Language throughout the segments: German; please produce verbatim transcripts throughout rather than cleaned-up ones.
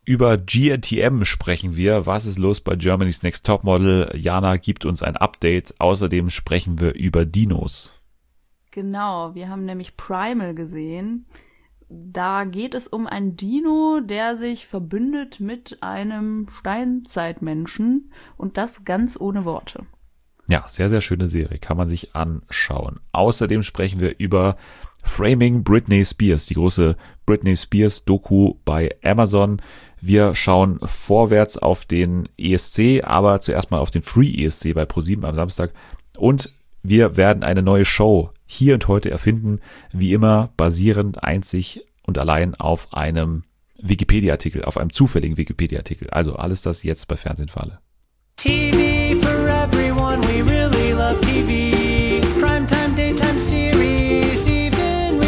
Über G N T M sprechen wir. Was ist los bei Germany's Next Topmodel? Jana gibt uns ein Update. Außerdem sprechen wir über Dinos. Genau, wir haben nämlich Primal gesehen. Da geht es um einen Dino, der sich verbündet mit einem Steinzeitmenschen und das ganz ohne Worte. Ja, sehr, sehr schöne Serie. Kann man sich anschauen. Außerdem sprechen wir über Framing Britney Spears, die große Britney Spears Doku bei Amazon. Wir schauen vorwärts auf den E S C, aber zuerst mal auf den Free E S C bei ProSieben am Samstag. Und wir werden eine neue Show hier und heute erfinden, wie immer basierend einzig und allein auf einem Wikipedia-Artikel, auf einem zufälligen Wikipedia-Artikel. Also alles das jetzt bei Fernsehen für alle. T V for everyone, we really love T V. Primetime, daytime series, even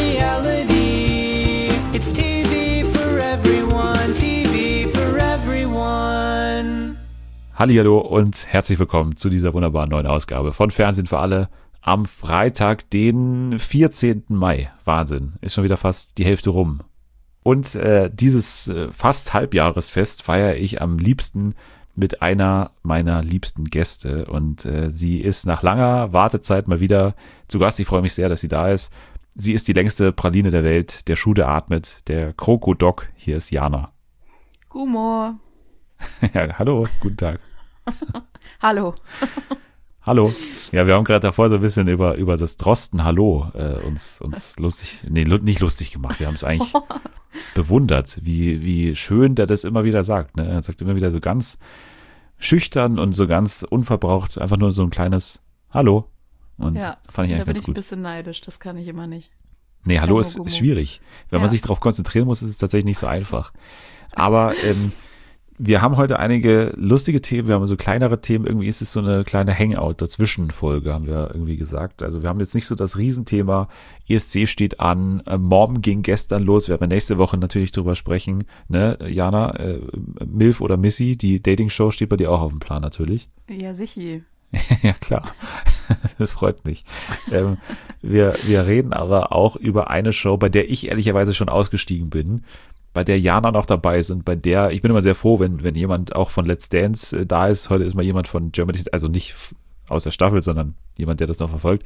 reality. It's T V for everyone, T V for everyone. Hallihallo und herzlich willkommen zu dieser wunderbaren neuen Ausgabe von Fernsehen für alle am Freitag, den vierzehnten Mai. Wahnsinn, ist schon wieder fast die Hälfte rum. Und äh, dieses äh, fast Halbjahresfest feiere ich am liebsten mit einer meiner liebsten Gäste. Und äh, sie ist nach langer Wartezeit mal wieder zu Gast. Ich freue mich sehr, dass sie da ist. Sie ist die längste Praline der Welt, der Schuh, der atmet, der Krokodok. Hier ist Jana. Gummo. Ja, hallo, guten Tag. Hallo. Hallo. Ja, wir haben gerade davor so ein bisschen über, über das Drosten Hallo äh, uns, uns lustig, nee, lu- nicht lustig gemacht. Wir haben es eigentlich bewundert, wie, wie schön der das immer wieder sagt. Ne? Er sagt immer wieder so ganz schüchtern und so ganz unverbraucht, einfach nur so ein kleines Hallo. Und Ja, fand ich da eigentlich bin ganz ich ein gut. bisschen neidisch, das kann ich immer nicht. Nee, Hallo Gummo, ist, Gummo. ist schwierig. Wenn man Ja. sich darauf konzentrieren muss, ist es tatsächlich nicht so einfach. Aber ähm, wir haben heute einige lustige Themen, wir haben so kleinere Themen, irgendwie ist es so eine kleine Hangout-Dazwischen-Folge, haben wir irgendwie gesagt. Also wir haben jetzt nicht so das Riesenthema, E S C steht an, äh, Mom ging gestern los, wir werden nächste Woche natürlich drüber sprechen, ne, Jana, äh, Milf oder Missy, die Dating-Show steht bei dir auch auf dem Plan natürlich. Ja, sicher. Ja, klar. Das freut mich. ähm, wir, wir reden aber auch über eine Show, bei der ich ehrlicherweise schon ausgestiegen bin, bei der Jana noch dabei ist und bei der, ich bin immer sehr froh, wenn, wenn jemand auch von Let's Dance äh, da ist. Heute ist mal jemand von Germany, also nicht f- aus der Staffel, sondern jemand, der das noch verfolgt,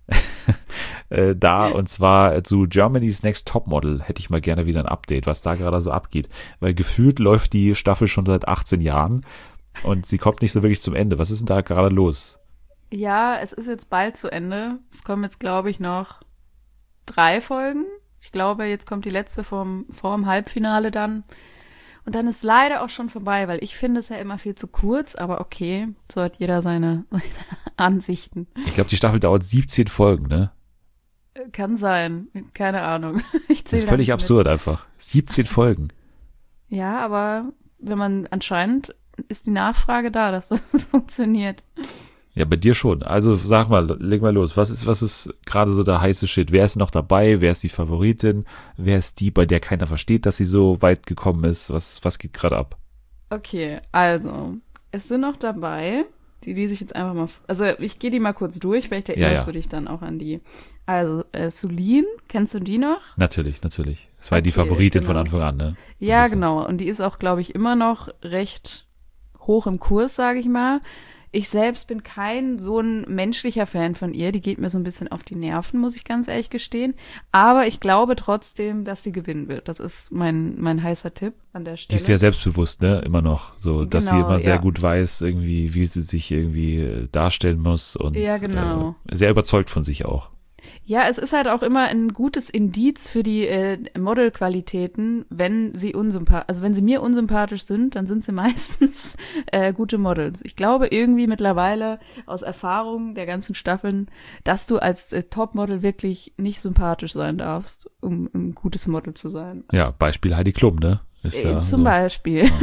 äh, da, und zwar zu Germany's Next Topmodel hätte ich mal gerne wieder ein Update, was da gerade so abgeht, weil gefühlt läuft die Staffel schon seit achtzehn Jahren und sie kommt nicht so wirklich zum Ende. Was ist denn da gerade los? Ja, es ist jetzt bald zu Ende. Es kommen jetzt, glaube ich, noch drei Folgen. Ich glaube, jetzt kommt die letzte vom, vorm Halbfinale dann. Und dann ist leider auch schon vorbei, weil ich finde es ja immer viel zu kurz, aber okay, so hat jeder seine, seine Ansichten. Ich glaube, die Staffel dauert siebzehn Folgen, ne? Äh, Kann sein, keine Ahnung. Ich Das zähle ist da völlig nicht absurd einfach. siebzehn Folgen. mit. Ja, aber wenn man anscheinend ist die Nachfrage da, dass das funktioniert. Ja, bei dir schon. Also sag mal, leg mal los. Was ist, was ist gerade so der heiße Shit? Wer ist noch dabei? Wer ist die Favoritin? Wer ist die, bei der keiner versteht, dass sie so weit gekommen ist? Was, was geht gerade ab? Okay, also, es sind noch dabei, die, die sich jetzt einfach mal, also ich gehe die mal kurz durch, vielleicht erinnerst Ja, ja. du dich dann auch an die. Also, äh, Sulin, kennst du die noch? Natürlich, natürlich. Das war die Okay, Favoritin genau. von Anfang an, ne? So Ja, ein bisschen. genau. Und die ist auch, glaube ich, immer noch recht hoch im Kurs, sage ich mal. Ich selbst bin kein so ein menschlicher Fan von ihr. Die geht mir so ein bisschen auf die Nerven, muss ich ganz ehrlich gestehen. Aber ich glaube trotzdem, dass sie gewinnen wird. Das ist mein, mein heißer Tipp an der Die Stelle. ist sehr selbstbewusst, ne? Immer noch. So, dass sie Genau, immer sehr ja. gut weiß, irgendwie, wie sie sich irgendwie äh, darstellen muss und Ja, genau. äh, sehr überzeugt von sich auch. Ja, es ist halt auch immer ein gutes Indiz für die äh, Modelqualitäten, wenn sie unsympathisch, also wenn sie mir unsympathisch sind, dann sind sie meistens äh, gute Models. Ich glaube irgendwie mittlerweile aus Erfahrung der ganzen Staffeln, dass du als äh, Topmodel wirklich nicht sympathisch sein darfst, um ein gutes Model zu sein. Ja, Beispiel Heidi Klum, ne? Ist Äh, ja zum so. Beispiel.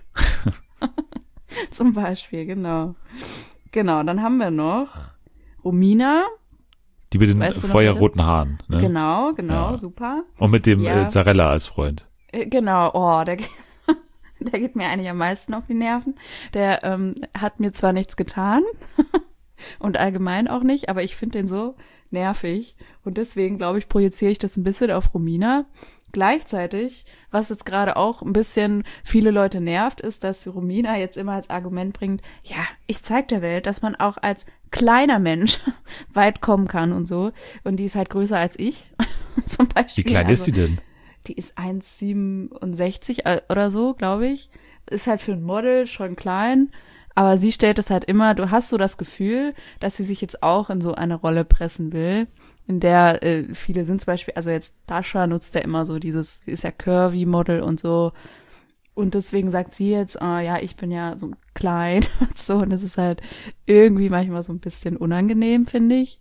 Zum Beispiel, genau. Genau, dann haben wir noch Romina. Die mit den Weißt du noch, feuerroten Haaren, ne? Genau, genau, Ja. super. Und mit dem Ja. äh, Zarella als Freund. Äh, Genau, oh, der, ge- der geht mir eigentlich am meisten auf die Nerven. Der ähm, hat mir zwar nichts getan und allgemein auch nicht, aber ich finde den so nervig. Und deswegen, glaube ich, projiziere ich das ein bisschen auf Romina. gleichzeitig, was jetzt gerade auch ein bisschen viele Leute nervt, ist, dass die Romina jetzt immer als Argument bringt, ja, ich zeig der Welt, dass man auch als kleiner Mensch weit kommen kann und so. Und die ist halt größer als ich, zum Beispiel. Wie klein also, ist sie denn? Die ist eins Komma siebenundsechzig oder so, glaube ich. Ist halt für ein Model schon klein. Aber sie stellt es halt immer, du hast so das Gefühl, dass sie sich jetzt auch in so eine Rolle pressen will, in der äh, viele sind zum Beispiel, also jetzt Dasha nutzt ja immer so dieses, sie ist ja Curvy-Model und so. Und deswegen sagt sie jetzt, ah, ja, ich bin ja so klein und so. Und das ist halt irgendwie manchmal so ein bisschen unangenehm, finde ich.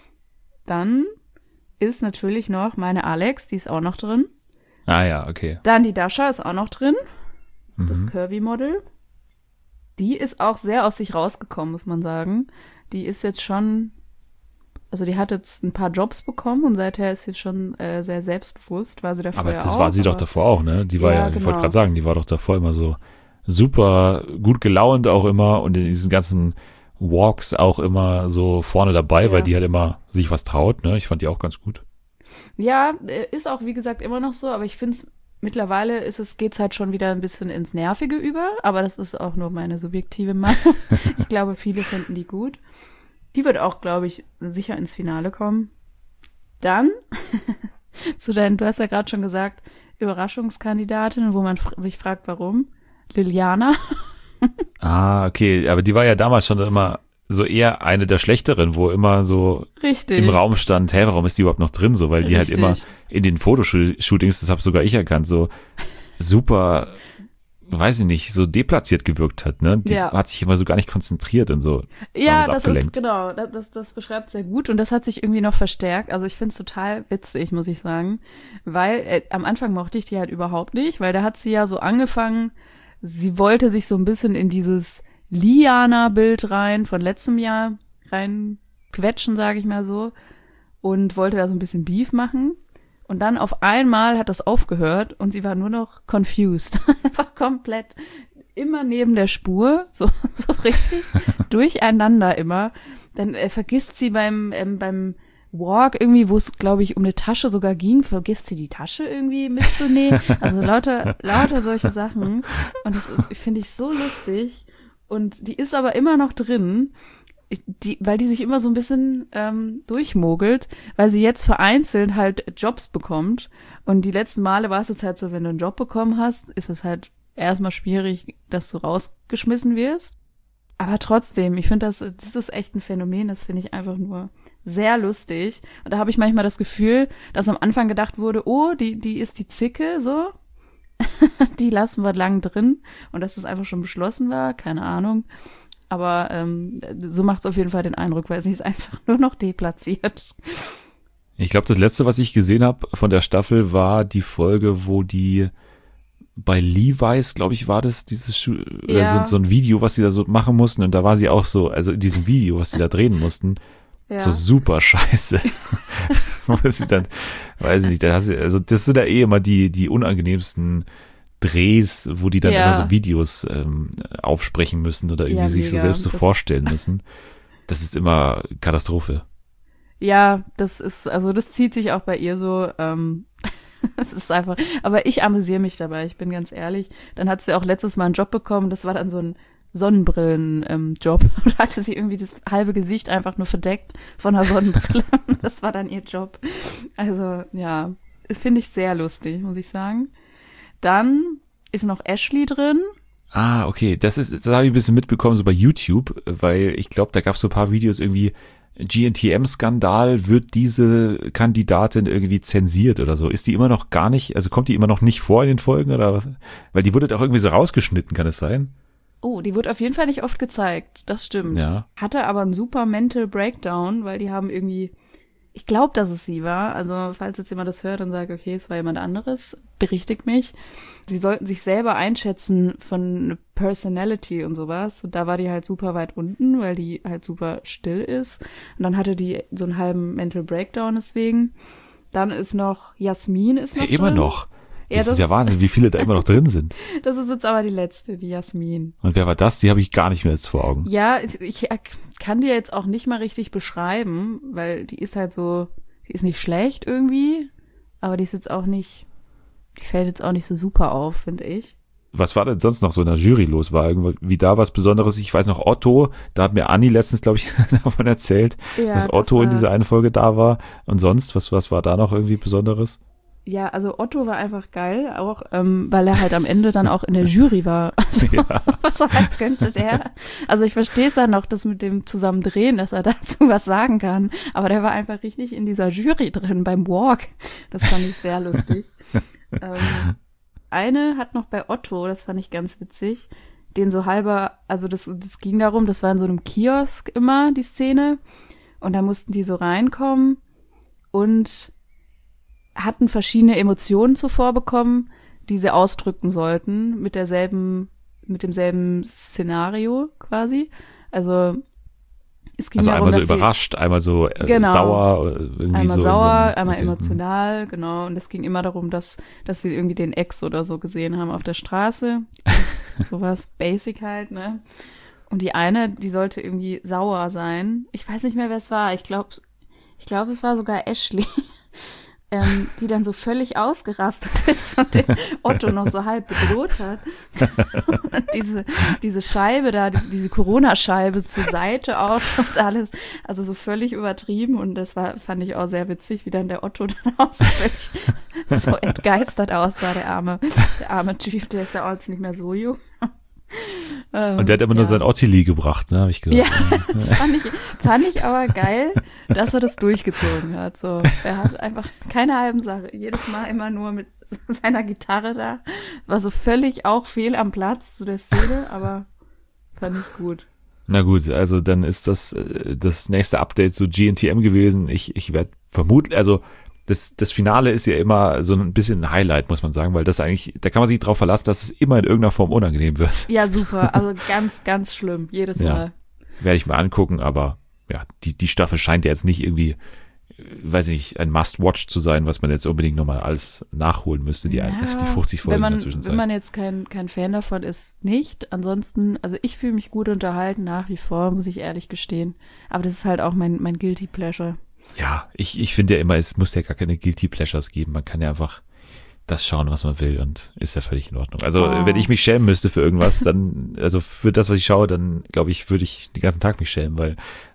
Dann ist natürlich noch meine Alex, die ist auch noch drin. Ah ja, okay. Dann die Dasha ist auch noch drin, das Mhm. Curvy-Model. Die ist auch sehr aus sich rausgekommen, muss man sagen. Die ist jetzt schon, also die hat jetzt ein paar Jobs bekommen und seither ist sie schon äh, sehr selbstbewusst, war sie davor Aber ja das auch. war sie doch aber- davor auch, ne? Die war Ja, ja, ich wollte genau. gerade sagen, die war doch davor immer so super gut gelaunt auch immer und in diesen ganzen Walks auch immer so vorne dabei, Ja. weil die halt immer sich was traut, ne? Ich fand die auch ganz gut. Ja, äh, ist auch, wie gesagt, immer noch so, aber ich finde es, mittlerweile ist es, geht's halt schon wieder ein bisschen ins Nervige über, aber das ist auch nur meine subjektive Meinung. Ich glaube, viele finden die gut. Die wird auch, glaube ich, sicher ins Finale kommen. Dann, zu deinen, du hast ja gerade schon gesagt, Überraschungskandidatin, wo man fr- sich fragt, warum. Liliana. Ah, okay, aber die war ja damals schon immer so eher eine der schlechteren, wo immer so Richtig. im Raum stand, hä, warum ist die überhaupt noch drin? So, weil die halt Richtig. immer in den Fotoshootings, das habe sogar ich erkannt, so super, weiß ich nicht, so deplatziert gewirkt hat, ne? Die Ja. hat sich immer so gar nicht konzentriert und so. Ja, so das abgelenkt. ist, genau, das, das, das beschreibt sehr gut und das hat sich irgendwie noch verstärkt. Also ich finde es total witzig, muss ich sagen, weil äh, am Anfang mochte ich die halt überhaupt nicht, weil da hat sie ja so angefangen, sie wollte sich so ein bisschen in dieses Liana-Bild rein von letztem Jahr rein quetschen, sage ich mal so, und wollte da so ein bisschen Beef machen. Und dann auf einmal hat das aufgehört und sie war nur noch confused. Einfach komplett immer neben der Spur, so, so richtig durcheinander immer. Dann äh, vergisst sie beim, ähm, beim Walk irgendwie, wo es, glaube ich, um eine Tasche sogar ging, vergisst sie die Tasche irgendwie mitzunehmen. Also lauter, lauter solche Sachen. Und das ist, finde ich, so lustig. Und die ist aber immer noch drin. Ich- Die, weil die sich immer so ein bisschen ähm, durchmogelt, weil sie jetzt vereinzelt halt Jobs bekommt. Und die letzten Male war es jetzt halt so, wenn du einen Job bekommen hast, ist es halt erstmal schwierig, dass du rausgeschmissen wirst. Aber trotzdem, ich finde, das, das ist echt ein Phänomen, das finde ich einfach nur sehr lustig. Und da habe ich manchmal das Gefühl, dass am Anfang gedacht wurde, oh, die, die ist die Zicke, so. Die lassen wir lang drin. Und dass das einfach schon beschlossen war, keine Ahnung. Aber ähm, so macht es auf jeden Fall den Eindruck, weil sie ist einfach nur noch deplatziert. Ich glaube, das letzte, was ich gesehen habe von der Staffel, war die Folge, wo die bei Levi's, glaube ich, war das, dieses Schu- oder Ja. so, so ein Video, was sie da so machen mussten. Und da war sie auch so, also in diesem Video, was sie da drehen mussten, Ja. so super scheiße. Wo sie dann, weiß ich nicht, da hast du, also das sind ja eh immer die, die unangenehmsten Drehs, wo die dann Ja. immer so Videos ähm, aufsprechen müssen oder irgendwie Ja, sich so mega. selbst so Das- vorstellen müssen. Das ist immer Katastrophe. Ja, das ist, also das zieht sich auch bei ihr so. Ähm, es ist einfach, aber ich amüsiere mich dabei, ich bin ganz ehrlich. Dann hat sie auch letztes Mal einen Job bekommen, das war dann so ein Sonnenbrillen-Job. Da hatte sie irgendwie das halbe Gesicht einfach nur verdeckt von einer Sonnenbrille. Das war dann ihr Job. Also, ja, finde ich sehr lustig, muss ich sagen. Dann ist noch Ashley drin. Ah, okay, das ist, das habe ich ein bisschen mitbekommen, so bei YouTube, weil ich glaube, da gab es so ein paar Videos irgendwie, G N T M-Skandal, wird diese Kandidatin irgendwie zensiert oder so? Ist die immer noch gar nicht, also kommt die immer noch nicht vor in den Folgen oder was? Weil die wurde doch irgendwie so rausgeschnitten, kann es sein? Oh, die wurde auf jeden Fall nicht oft gezeigt, das stimmt. Ja. Hatte aber einen super Mental Breakdown, weil die haben irgendwie, ich glaube, dass es sie war, also falls jetzt jemand das hört und sagt, okay, es war jemand anderes, berichtigt mich. Sie sollten sich selber einschätzen von Personality und sowas und da war die halt super weit unten, weil die halt super still ist und dann hatte die so einen halben Mental Breakdown deswegen. Dann ist noch, Jasmin ist noch Hey, immer drin. noch. Ja, Das, das ist ja Wahnsinn, wie viele da immer noch drin sind. Das ist jetzt aber die letzte, die Jasmin. Und wer war das? Die habe ich gar nicht mehr jetzt vor Augen. Ja, ich, ich kann dir jetzt auch nicht mal richtig beschreiben, weil die ist halt so, die ist nicht schlecht irgendwie, aber die ist jetzt auch nicht Die fällt jetzt auch nicht so super auf, finde ich. Was war denn sonst noch so in der Jury los? War irgendwie da was Besonderes? Ich weiß noch, Otto, da hat mir Anni letztens, glaube ich, davon erzählt, Ja, dass Otto das, in äh, dieser einen Folge da war. Und sonst, was, was war da noch irgendwie Besonderes? Ja, also Otto war einfach geil, auch ähm, weil er halt am Ende dann auch in der Jury war. Also, Ja. so als könnte der. Also ich verstehe es dann noch, das mit dem Zusammendrehen, dass er dazu was sagen kann. Aber der war einfach richtig in dieser Jury drin beim Walk. Das fand ich sehr lustig. ähm, eine hat noch bei Otto, das fand ich ganz witzig, den so halber, also das, das ging darum, das war in so einem Kiosk immer, die Szene. Und da mussten die so reinkommen und hatten verschiedene Emotionen zuvor bekommen, die sie ausdrücken sollten mit derselben, mit demselben Szenario quasi. Also es ging Also darum, einmal so dass sie, überrascht, einmal so äh, Genau. sauer. äh, Irgendwie einmal so in sauer, so einem- einmal okay. emotional, genau. Und es ging immer darum, dass, dass sie irgendwie den Ex oder so gesehen haben auf der Straße. Sowas basic halt, ne? Und die eine, die sollte irgendwie sauer sein. Ich weiß nicht mehr, wer es war. Ich glaube, ich glaube, es war sogar Ashley. Ähm, die dann so völlig ausgerastet ist und den Otto noch so halb bedroht hat. Und diese, diese Scheibe da, die, diese Corona-Scheibe zur Seite auch und alles, also so völlig übertrieben und das war, fand ich auch sehr witzig, wie dann der Otto dann auch so völlig so entgeistert aussah, der arme, der arme Typ, der ist ja auch jetzt nicht mehr so jung. Ähm, Und der hat immer ja. nur sein Ottili gebracht, ne, habe ich gedacht. Ja, das fand ich, fand ich aber geil, dass er das durchgezogen hat. So, er hat einfach keine halben Sache. Jedes Mal immer nur mit seiner Gitarre da. War so völlig auch fehl am Platz zu der Szene, aber fand ich gut. Na gut, also dann ist das äh, das nächste Update zu G N T M gewesen. Ich, ich werde vermutlich, also das, das Finale ist ja immer so ein bisschen ein Highlight, muss man sagen, weil das eigentlich, da kann man sich drauf verlassen, dass es immer in irgendeiner Form unangenehm wird. Ja, super. Also ganz, ganz schlimm. Jedes Ja. Mal. Werde ich mal angucken, aber ja, die, die Staffel scheint ja jetzt nicht irgendwie, äh, weiß ich nicht, ein Must-Watch zu sein, was man jetzt unbedingt nochmal alles nachholen müsste, die, Ja, die fünfzig Folgen wenn man, in der Zwischenzeit. wenn man jetzt kein, kein Fan davon ist, nicht. Ansonsten, also ich fühle mich gut unterhalten nach wie vor, muss ich ehrlich gestehen. Aber das ist halt auch mein, mein Guilty Pleasure. Ja, ich, ich finde ja immer, es muss ja gar keine Guilty Pleasures geben. Man kann ja einfach das schauen, was man will und ist ja völlig in Ordnung. Also Oh. wenn ich mich schämen müsste für irgendwas, dann, also für das, was ich schaue, dann glaube ich, würde ich den ganzen Tag mich schämen, weil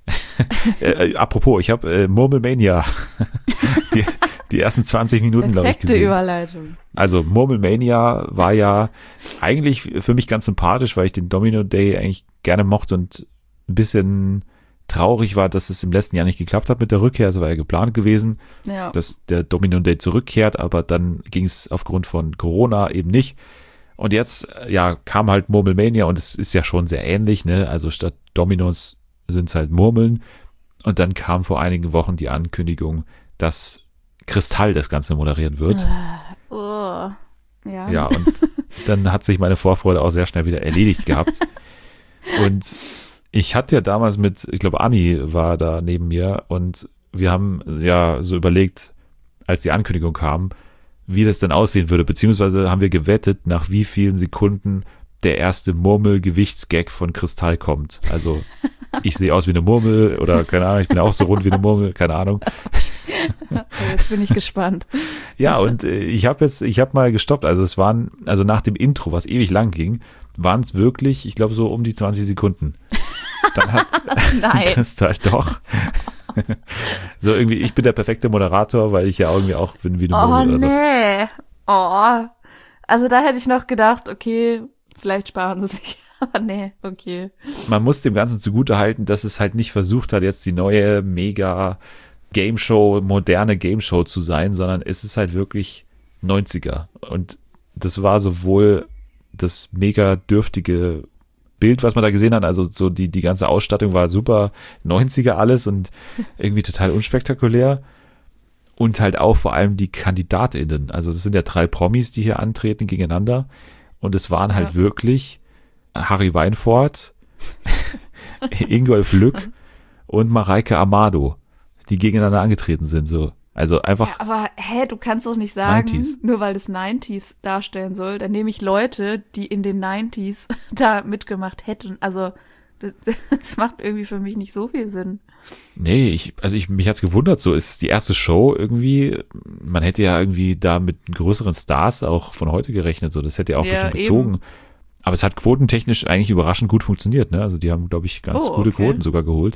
äh, apropos, ich habe äh, Murmelmania die, die ersten zwanzig Minuten, glaube ich, Perfekte gesehen. Überleitung. Also Murmelmania war ja eigentlich für mich ganz sympathisch, weil ich den Domino Day eigentlich gerne mochte und ein bisschen traurig war, dass es im letzten Jahr nicht geklappt hat mit der Rückkehr. Also war ja geplant gewesen, Ja. dass der Domino Day zurückkehrt, aber dann ging es aufgrund von Corona eben nicht. Und jetzt, ja, kam halt Murmelmania und es ist ja schon sehr ähnlich, ne? Also statt Dominos sind es halt Murmeln. Und dann kam vor einigen Wochen die Ankündigung, dass Kristall das Ganze moderieren wird. Oh. Ja. Ja, und dann hat sich meine Vorfreude auch sehr schnell wieder erledigt gehabt. Und ich hatte ja damals mit, ich glaube, Anni war da neben mir und wir haben ja so überlegt, als die Ankündigung kam, wie das denn aussehen würde, beziehungsweise haben wir gewettet, nach wie vielen Sekunden der erste Murmel-Gewichtsgag von Kristall kommt. Also ich sehe aus wie eine Murmel oder keine Ahnung, ich bin auch so rund wie eine Murmel, keine Ahnung. Jetzt bin ich gespannt. Ja, und äh, ich habe jetzt, ich habe mal gestoppt. Also es waren, also nach dem Intro, was ewig lang ging, waren es wirklich, ich glaube, so um die zwanzig Sekunden. Dann hat Nein. Kristall doch. So irgendwie, ich bin der perfekte Moderator, weil ich ja irgendwie auch bin wie eine Oh, Murmel oder so. nee. Oh. Also da hätte ich noch gedacht, okay, vielleicht sparen sie sich. Aber nee, okay. Man muss dem Ganzen zugute halten, dass es halt nicht versucht hat, jetzt die neue mega Game Show, moderne Game Show zu sein, sondern es ist halt wirklich neunziger. Und das war sowohl das mega dürftige Bild, was man da gesehen hat, also so die, die ganze Ausstattung war super neunziger alles und irgendwie total unspektakulär. Und halt auch vor allem die KandidatInnen. Also es sind ja drei Promis, die hier antreten gegeneinander. Und es waren halt Ja. wirklich Harry Weinfurt, Ingolf Lück und Mareike Amado, die gegeneinander angetreten sind. So. Also einfach, Ja, aber hä, du kannst doch nicht sagen, neunziger. nur weil das neunziger darstellen soll, dann nehme ich Leute, die in den neunziger da mitgemacht hätten. Also Das, das macht irgendwie für mich nicht so viel Sinn. Nee, ich, also ich, mich hat's gewundert, so ist die erste Show irgendwie, man hätte ja irgendwie da mit größeren Stars auch von heute gerechnet, so, das hätte ja auch Ja, bestimmt gezogen. eben. Aber es hat quotentechnisch eigentlich überraschend gut funktioniert, ne? Also die haben, glaube ich, ganz Oh, gute okay. Quoten sogar geholt.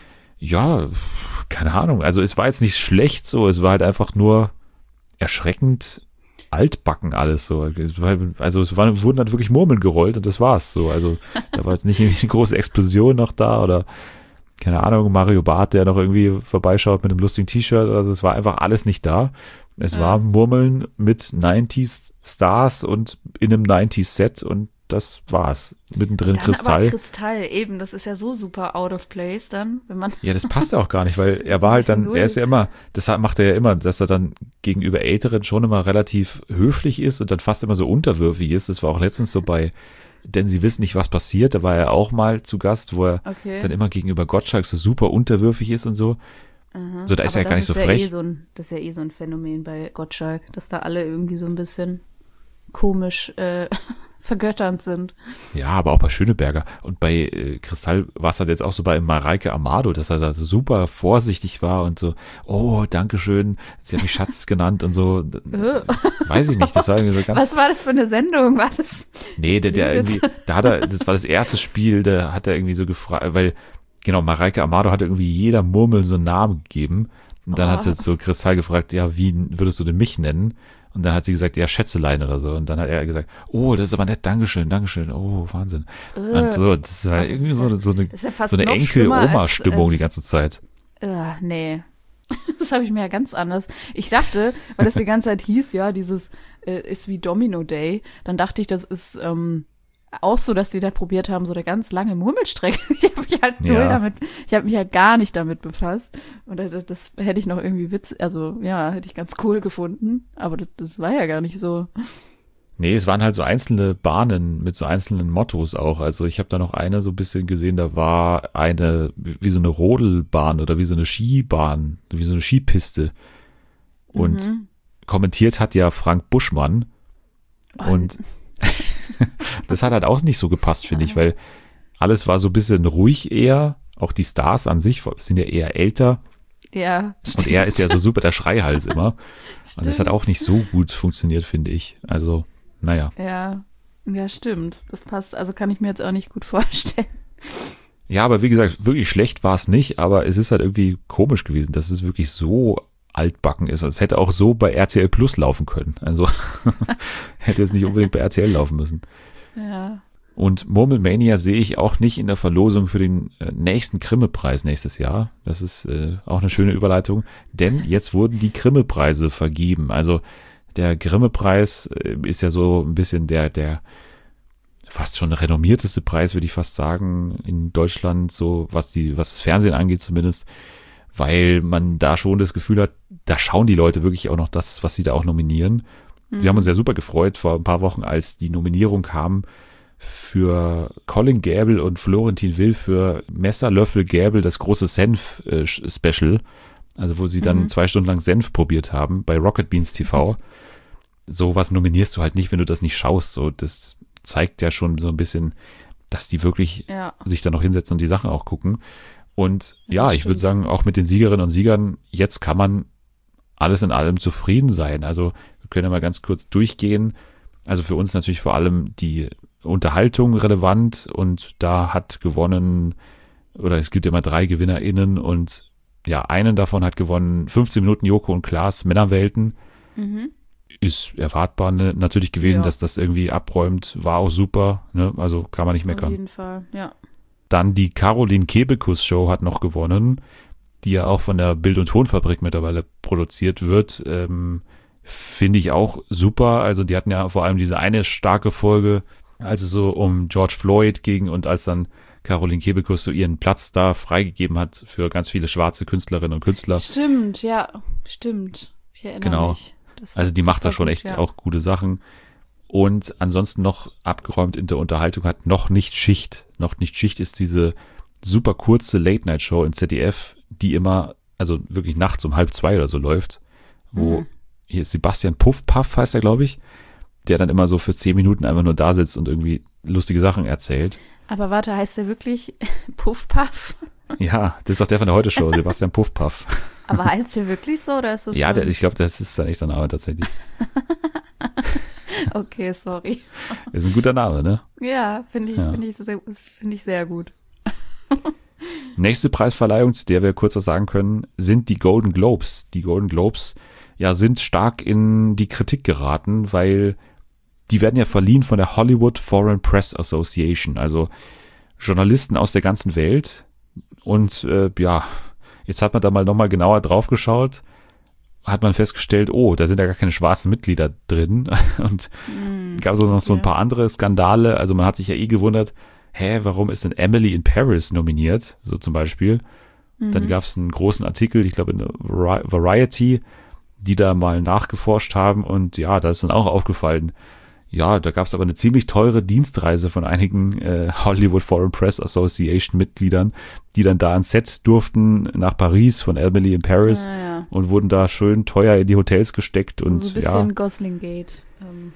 Ja, pf, keine Ahnung, also es war jetzt nicht schlecht so, es war halt einfach nur erschreckend altbacken alles so. Es war, also es waren, wurden halt wirklich Murmeln gerollt und das war's so. Also da war jetzt nicht irgendwie eine große Explosion noch da oder keine Ahnung, Mario Barth, der noch irgendwie vorbeischaut mit einem lustigen T-Shirt. Also es war einfach alles nicht da. Es Ja. war Murmeln mit neunziger Stars und in einem neunziger Set und das war's. Mittendrin Dann Kristall. aber Kristall, eben, das ist ja so super out of place dann, wenn man, Ja, das passt ja auch gar nicht, weil er war halt dann, Null. er ist ja immer, das macht er ja immer, dass er dann gegenüber Älteren schon immer relativ höflich ist und dann fast immer so unterwürfig ist. Das war auch letztens so bei, denn sie wissen nicht, was passiert. Da war er auch mal zu Gast, wo er okay. dann immer gegenüber Gottschalk so super unterwürfig ist und so. Aha. So, da ist Aber er gar das nicht so ja frech. Eh so ein, das ist ja eh so ein Phänomen bei Gottschalk, dass da alle irgendwie so ein bisschen komisch äh, vergötternd sind. Ja, aber auch bei Schöneberger. Und bei äh, Kristall war es halt jetzt auch so bei Mareike Amado, dass er da so super vorsichtig war und so, oh, dankeschön, sie hat mich Schatz genannt und so. Äh. Weiß ich nicht, das war irgendwie so ganz... Was war das für eine Sendung? War das? Nee, der, der klingt irgendwie, da hat er, das war das erste Spiel, da hat er irgendwie so gefragt, weil, genau, Mareike Amado hat irgendwie jeder Murmel so einen Namen gegeben. Und dann Oh. hat sie jetzt so Kristall gefragt, ja, wie würdest du denn mich nennen? Und dann hat sie gesagt, ja, Schätzelein oder so. Und dann hat er gesagt, oh, das ist aber nett, Dankeschön, Dankeschön, oh, Wahnsinn. Äh. Und so, das war Das irgendwie ist so, ja- so eine, Das ist ja fast so eine noch schlimmer als- Enkel-Oma-Stimmung als- die ganze Zeit. Äh, nee. Das habe ich mir ja ganz anders. Ich dachte, weil das die ganze Zeit hieß, ja, dieses äh, ist wie Domino Day, dann dachte ich, das ist ähm, auch so, dass die da probiert haben, so eine ganz lange Murmelstrecke. Ich habe mich halt null Ja. damit, ich habe mich halt gar nicht damit befasst. Und das, das hätte ich noch irgendwie Witz, also ja, hätte ich ganz cool gefunden. Aber das, das war ja gar nicht so. Nee, es waren halt so einzelne Bahnen mit so einzelnen Mottos auch. Also ich habe da noch eine so ein bisschen gesehen, da war eine, wie so eine Rodelbahn oder wie so eine Skibahn, wie so eine Skipiste. Und Mhm. kommentiert hat ja Frank Buschmann. Und das hat halt auch nicht so gepasst, finde ich, weil alles war so ein bisschen ruhig eher. Auch die Stars an sich sind ja eher älter. Ja, Und er ist ja so super der Schreihals immer. Und das hat Stimmt. auch nicht so gut funktioniert, finde ich. Also, naja. Ja, ja, stimmt. Das passt, also kann ich mir jetzt auch nicht gut vorstellen. Ja, aber wie gesagt, wirklich schlecht war es nicht, aber es ist halt irgendwie komisch gewesen, dass es wirklich so altbacken ist. Es hätte auch so bei R T L Plus laufen können. Also hätte es nicht unbedingt bei R T L laufen müssen. Ja. Und Murmelmania sehe ich auch nicht in der Verlosung für den äh, nächsten Grimme-Preis nächstes Jahr. Das ist äh, auch eine schöne Überleitung, denn jetzt wurden die Grimme-Preise vergeben. Also der Grimme-Preis äh, ist ja so ein bisschen der, der fast schon renommierteste Preis, würde ich fast sagen, in Deutschland, so was die, was das Fernsehen angeht zumindest, weil man da schon das Gefühl hat, da schauen die Leute wirklich auch noch das, was sie da auch nominieren. Wir haben uns ja super gefreut vor ein paar Wochen, als die Nominierung kam für Colin Gäbel und Florentin Will für Messer, Löffel, Gäbel, das große Senf-Special. Also wo sie dann Mhm. zwei Stunden lang Senf probiert haben bei Rocket Beans T V. Sowas nominierst du halt nicht, wenn du das nicht schaust. So, das zeigt ja schon so ein bisschen, dass die wirklich Ja. sich da noch hinsetzen und die Sachen auch gucken. Und ja, Das ich würde stimmt. sagen, auch mit den Siegerinnen und Siegern, jetzt kann man alles in allem zufrieden sein. Also wir können ja mal ganz kurz durchgehen. Also für uns natürlich vor allem die Unterhaltung relevant und da hat gewonnen, oder es gibt immer drei GewinnerInnen und ja, einen davon hat gewonnen, fünfzehn Minuten Joko und Klaas, Männerwelten. Mhm. Ist erwartbar ne, natürlich gewesen, Ja. dass das irgendwie abräumt, war auch super, ne? Also kann man nicht Auf meckern. jeden Fall, ja. Dann die Caroline Kebekus Show hat noch gewonnen, die ja auch von der Bild- und Tonfabrik mittlerweile produziert wird. Ähm, Finde ich auch super. Also die hatten ja vor allem diese eine starke Folge, als es so um George Floyd ging und als dann Caroline Kebekus so ihren Platz da freigegeben hat für ganz viele schwarze Künstlerinnen und Künstler. Stimmt, ja, stimmt. Ich erinnere Genau. mich. Das war- Also die macht da war schon gut, echt ja. auch gute Sachen. Und ansonsten noch abgeräumt in der Unterhaltung hat noch nicht Schicht. Noch nicht Schicht ist diese super kurze Late-Night-Show in Z D F, die immer, also wirklich nachts um halb zwei oder so läuft, wo Mhm. hier Sebastian Puffpaff heißt er, glaube ich, der dann immer so für zehn Minuten einfach nur da sitzt und irgendwie lustige Sachen erzählt. Aber warte, heißt der wirklich Puff Puff? Ja, das ist doch der von der Heute-Show, Sebastian Puffpaff. Aber heißt der wirklich so oder ist das Ja, so? der, ich glaube, das ist dann echt der Name tatsächlich. Okay, sorry. Ist ein guter Name, ne? Ja, finde ich, Ja. finde ich, sehr- finde ich sehr gut. Nächste Preisverleihung, zu der wir kurz was sagen können, sind die Golden Globes. Die Golden Globes, ja, sind stark in die Kritik geraten, weil die werden ja verliehen von der Hollywood Foreign Press Association, also Journalisten aus der ganzen Welt. Und äh, ja, jetzt hat man da mal nochmal genauer drauf geschaut, hat man festgestellt, oh, da sind ja gar keine schwarzen Mitglieder drin. Und Mm, gab es auch noch so ein okay. paar andere Skandale. Also man hat sich ja eh gewundert, hä, warum ist denn Emily in Paris nominiert? So zum Beispiel. Dann gab es einen großen Artikel, ich glaube in der Vari- Variety, die da mal nachgeforscht haben. Und ja, da ist dann auch aufgefallen, ja, da gab es aber eine ziemlich teure Dienstreise von einigen äh, Hollywood Foreign Press Association Mitgliedern, die dann da ans Set durften nach Paris von Emily in Paris Ah, ja. und wurden da schön teuer in die Hotels gesteckt. So, und so ein bisschen ja, Gosling-Gate. Ähm,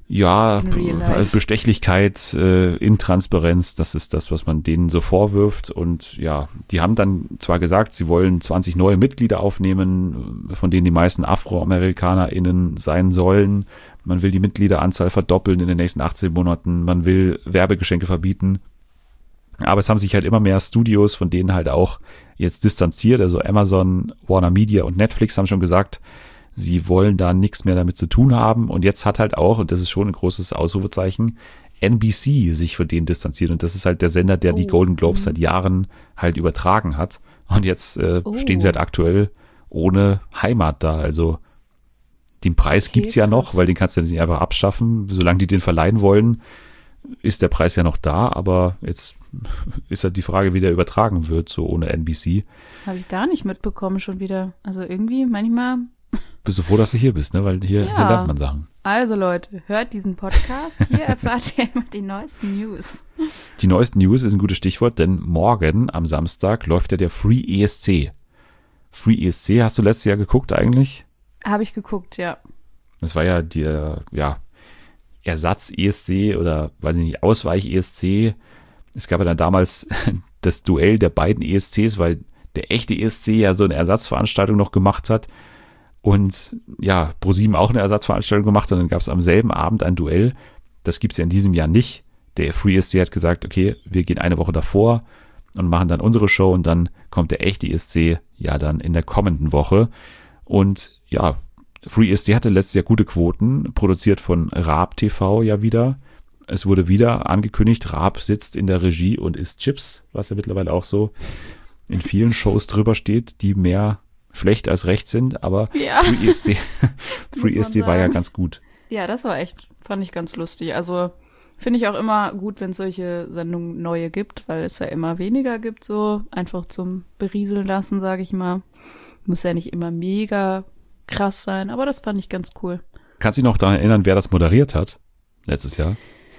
ja, in real B- life. Bestechlichkeit, äh, Intransparenz, das ist das, was man denen so vorwirft. Und ja, die haben dann zwar gesagt, sie wollen zwanzig neue Mitglieder aufnehmen, von denen die meisten AfroamerikanerInnen sein sollen. Man will die Mitgliederanzahl verdoppeln in den nächsten achtzehn Monaten. Man will Werbegeschenke verbieten. Aber es haben sich halt immer mehr Studios, von denen halt auch jetzt distanziert. Also Amazon, Warner Media und Netflix haben schon gesagt, sie wollen da nichts mehr damit zu tun haben. Und jetzt hat halt auch, und das ist schon ein großes Ausrufezeichen, N B C sich von denen distanziert. Und das ist halt der Sender, der die Oh. Golden Globes seit Jahren halt übertragen hat. Und jetzt äh, Oh. stehen sie halt aktuell ohne Heimat da. Also den Preis Okay, gibt's ja noch, krass. weil den kannst du nicht einfach abschaffen. Solange die den verleihen wollen, ist der Preis ja noch da. Aber jetzt ist halt die Frage, wie der übertragen wird, so ohne N B C. Habe ich gar nicht mitbekommen schon wieder. Also irgendwie manchmal. Bist du froh, dass du hier bist, ne? Weil hier, Ja. hier lernt man Sachen. Also Leute, hört diesen Podcast. Hier erfahrt ihr immer die neuesten News. Die neuesten News ist ein gutes Stichwort, denn morgen am Samstag läuft ja der Free E S C. Free E S C hast du letztes Jahr geguckt eigentlich? Habe ich geguckt, ja. Das war ja der, ja, Ersatz-E S C oder, weiß ich nicht, Ausweich-E S C. Es gab ja dann damals das Duell der beiden E S Cs, weil der echte E S C ja so eine Ersatzveranstaltung noch gemacht hat und ja, ProSieben auch eine Ersatzveranstaltung gemacht hat. Und dann gab es am selben Abend ein Duell. Das gibt es ja in diesem Jahr nicht. Der Free E S C hat gesagt, okay, wir gehen eine Woche davor und machen dann unsere Show und dann kommt der echte E S C ja dann in der kommenden Woche. Und ja, Free E S C hatte letztes Jahr gute Quoten, produziert von Raab T V ja wieder. Es wurde wieder angekündigt, Raab sitzt in der Regie und isst Chips, was ja mittlerweile auch so in vielen Shows drüber steht, die mehr schlecht als recht sind, aber Ja. Free E S C, Free E man S C war ja sagen. ganz gut. Ja, das war echt, fand ich ganz lustig. Also finde ich auch immer gut, wenn es solche Sendungen neue gibt, weil es ja immer weniger gibt, so einfach zum Berieseln lassen, sage ich mal. Muss ja nicht immer mega krass sein, aber das fand ich ganz cool. Kannst du dich noch daran erinnern, wer das moderiert hat? Letztes Jahr?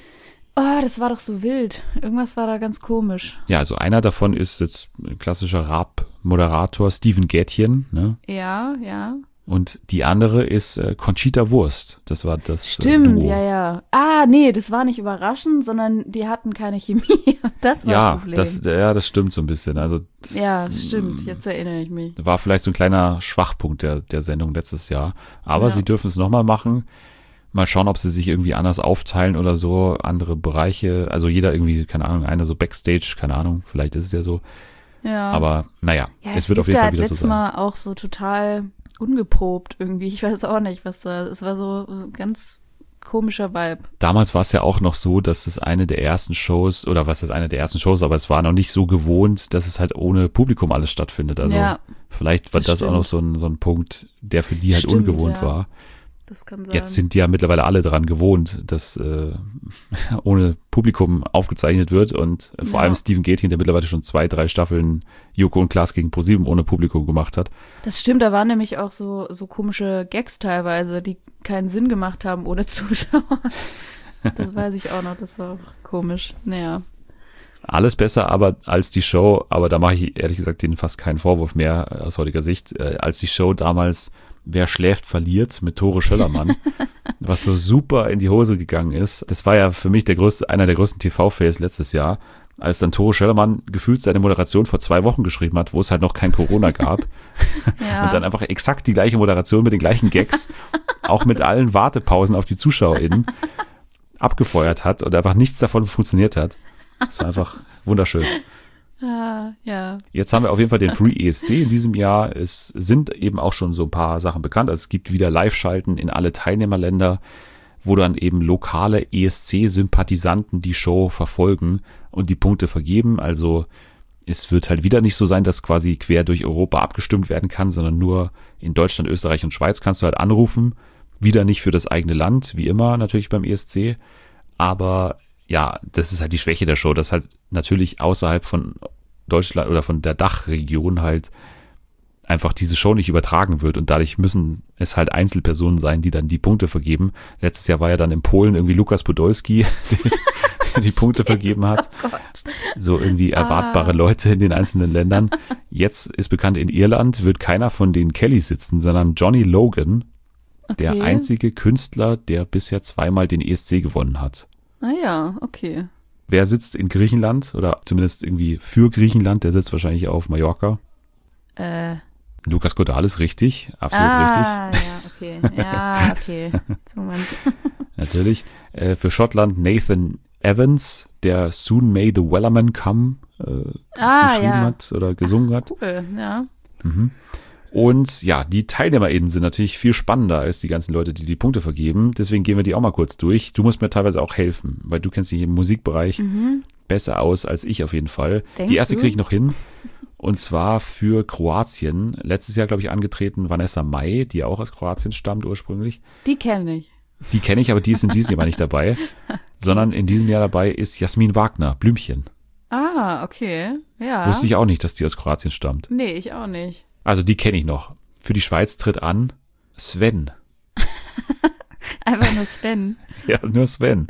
Oh, das war doch so wild. Irgendwas war da ganz komisch. Ja, also einer davon ist jetzt ein klassischer Raab-Moderator, Steven Gätjen, ne? Ja, ja. Und die andere ist äh, Conchita Wurst. Das war das Stimmt, äh, Duo. ja, ja. Ah, nee, das war nicht überraschend, sondern die hatten keine Chemie. Das war Ja, das Problem. das, ja, das stimmt so ein bisschen. Also das, ja, stimmt. Jetzt erinnere ich mich. war vielleicht so ein kleiner Schwachpunkt der, der Sendung letztes Jahr. Aber Ja. sie dürfen es nochmal machen. Mal schauen, ob sie sich irgendwie anders aufteilen oder so, andere Bereiche. Also jeder irgendwie, keine Ahnung, einer so Backstage, keine Ahnung, vielleicht ist es ja so. Ja. Aber naja, ja, es wird auf jeden Fall wieder so letztes sein. Mal auch so total ungeprobt irgendwie. Ich weiß auch nicht, was da. Es war so ein ganz komischer Vibe. Damals war es ja auch noch so, dass es eine der ersten Shows, oder was ist eine der ersten Shows, aber es war noch nicht so gewohnt, dass es halt ohne Publikum alles stattfindet. Also Ja, vielleicht war das das, auch noch stimmt. so ein, so ein Punkt, der für die halt Stimmt, ungewohnt ja. war. das kann sein. Jetzt sind die ja mittlerweile alle dran gewohnt, dass äh, ohne Publikum aufgezeichnet wird und äh, vor Ja. allem Steven Gätjen, der mittlerweile schon zwei, drei Staffeln Joko und Klaas gegen ProSieben ohne Publikum gemacht hat. Das stimmt, da waren nämlich auch so, so komische Gags teilweise, die keinen Sinn gemacht haben ohne Zuschauer. Das weiß ich auch noch, das war auch komisch. Naja. Alles besser aber als die Show, aber da mache ich ehrlich gesagt denen fast keinen Vorwurf mehr äh, aus heutiger Sicht, äh, als die Show damals Wer schläft, verliert mit Tore Schöllermann, was so super in die Hose gegangen ist. Das war ja für mich der größte, einer der größten T V-Fails letztes Jahr, als dann Tore Schöllermann gefühlt seine Moderation vor zwei Wochen geschrieben hat, wo es halt noch kein Corona gab. Ja. Und dann einfach exakt die gleiche Moderation mit den gleichen Gags, auch mit allen Wartepausen auf die ZuschauerInnen, abgefeuert hat und einfach nichts davon funktioniert hat. Das war einfach wunderschön. Ah, ja. Jetzt haben wir auf jeden Fall den Free E S C in diesem Jahr. Es sind eben auch schon so ein paar Sachen bekannt. Also es gibt wieder Live-Schalten in alle Teilnehmerländer, wo dann eben lokale E S C-Sympathisanten die Show verfolgen und die Punkte vergeben. Also es wird halt wieder nicht so sein, dass quasi quer durch Europa abgestimmt werden kann, sondern nur in Deutschland, Österreich und Schweiz kannst du halt anrufen. Wieder nicht für das eigene Land, wie immer natürlich beim E S C. Aber ja, das ist halt die Schwäche der Show, dass halt natürlich außerhalb von Deutschland oder von der Dachregion halt einfach diese Show nicht übertragen wird und dadurch müssen es halt Einzelpersonen sein, die dann die Punkte vergeben. Letztes Jahr war ja dann in Polen irgendwie Lukas Podolski, der die Punkte vergeben hat. Oh Gott. So irgendwie erwartbare ah. Leute in den einzelnen Ländern. Jetzt ist bekannt, in Irland wird keiner von den Kellys sitzen, sondern Johnny Logan, okay. Der einzige Künstler, der bisher zweimal den E S C gewonnen hat. Ah ja, okay. Wer sitzt in Griechenland oder zumindest irgendwie für Griechenland? Der sitzt wahrscheinlich auf Mallorca. Äh. Lukas Cordalis, richtig, absolut ah, richtig. Ah, ja, okay. Ja, okay. So meinst du. Natürlich. Äh, für Schottland Nathan Evans, der Soon May the Wellerman Come äh, ah, geschrieben ja. hat oder gesungen hat. Cool, ja. Mhm. Und ja, die TeilnehmerInnen sind natürlich viel spannender als die ganzen Leute, die die Punkte vergeben. Deswegen gehen wir die auch mal kurz durch. Du musst mir teilweise auch helfen, weil du kennst dich im Musikbereich mhm. besser aus als ich auf jeden Fall. Denkst die erste du? kriege ich noch hin. Und zwar für Kroatien. Letztes Jahr, glaube ich, angetreten Vanessa Mai, die auch aus Kroatien stammt ursprünglich. Die kenne ich. Die kenne ich, aber die ist in diesem Jahr nicht dabei. Sondern in diesem Jahr dabei ist Jasmin Wagner, Blümchen. Ah, okay. Ja. Wusste ich auch nicht, dass die aus Kroatien stammt. Nee, ich auch nicht. Also die kenne ich noch. Für die Schweiz tritt an Sven. Einfach nur Sven. Ja, nur Sven.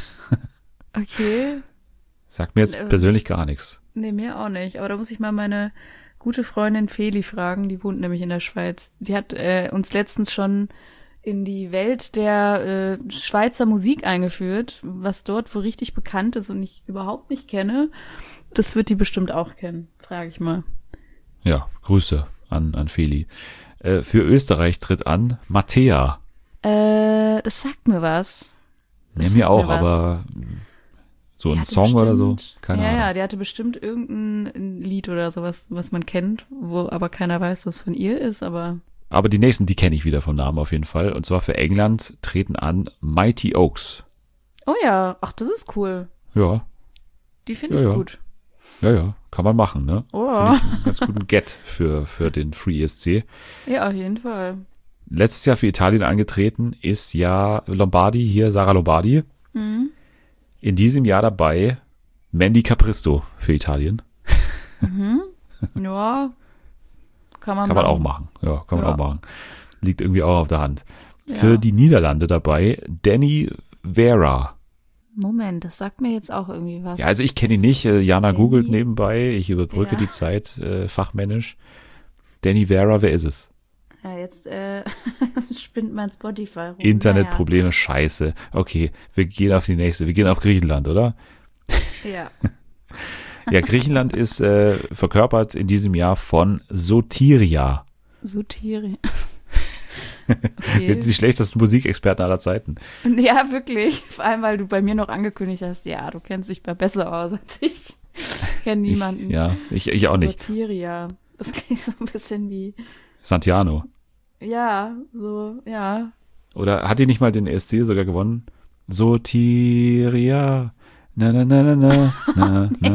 Okay. Sagt mir jetzt Ähm, persönlich gar nichts. Nee, mir auch nicht. Aber da muss ich mal meine gute Freundin Feli fragen. Die wohnt nämlich in der Schweiz. Die hat äh, uns letztens schon in die Welt der äh, Schweizer Musik eingeführt, was dort wohl richtig bekannt ist und ich überhaupt nicht kenne. Das wird die bestimmt auch kennen, frage ich mal. Ja, Grüße an, an Feli. Äh, für Österreich tritt an Mattea. Äh, das sagt mir was. Nee, Das mir sagt auch, mir was. aber so Die ein hatte Song bestimmt, oder so, keine ja, Ahnung. Ja, die hatte bestimmt irgendein Lied oder sowas, was man kennt, wo aber keiner weiß, dass es von ihr ist, aber Aber die nächsten, die kenne ich wieder vom Namen auf jeden Fall. Und zwar für England treten an Mighty Oaks. oh ja, ach, das ist cool. Ja, Die finde Ja, ich ja. gut. ja, ja, kann man machen, ne? Oh. Finde ich einen ganz guten Get für, für den Free E S C. Ja, auf jeden Fall. Letztes Jahr für Italien angetreten ist ja Lombardi, hier Sarah Lombardi. Mhm. In diesem Jahr dabei Mandy Capristo für Italien. Ja, kann man Kann man machen. auch machen. Ja, kann man Ja. auch machen. Liegt irgendwie auch auf der Hand. Ja. Für die Niederlande dabei Danny Vera. Moment, das sagt mir jetzt auch irgendwie was. Ja, also ich kenne ihn nicht. Äh, Jana Danny- googelt nebenbei. Ich überbrücke Ja. die Zeit äh, fachmännisch. Danny Vera, wer ist es? Ja, jetzt äh, spinnt mein Spotify rum. Internetprobleme, scheiße. Okay, wir gehen auf die nächste. Wir gehen auf Griechenland, oder? Naja. Ja, Griechenland ist äh, verkörpert in diesem Jahr von Sotiria. Ja, Sotiri. Okay. Die schlechtesten Musikexperten aller Zeiten. Ja, wirklich. Vor allem, weil du bei mir noch angekündigt hast, ja, du kennst dich mal besser aus als ich. Ich kenne niemanden. Ich, ja, ich, ich auch nicht. Sotiria. Das klingt so ein bisschen wie, Santiano. ja, so, ja. Oder hat die nicht mal den E S C sogar gewonnen? Sotiria. Na, na, na, na, na, na, na.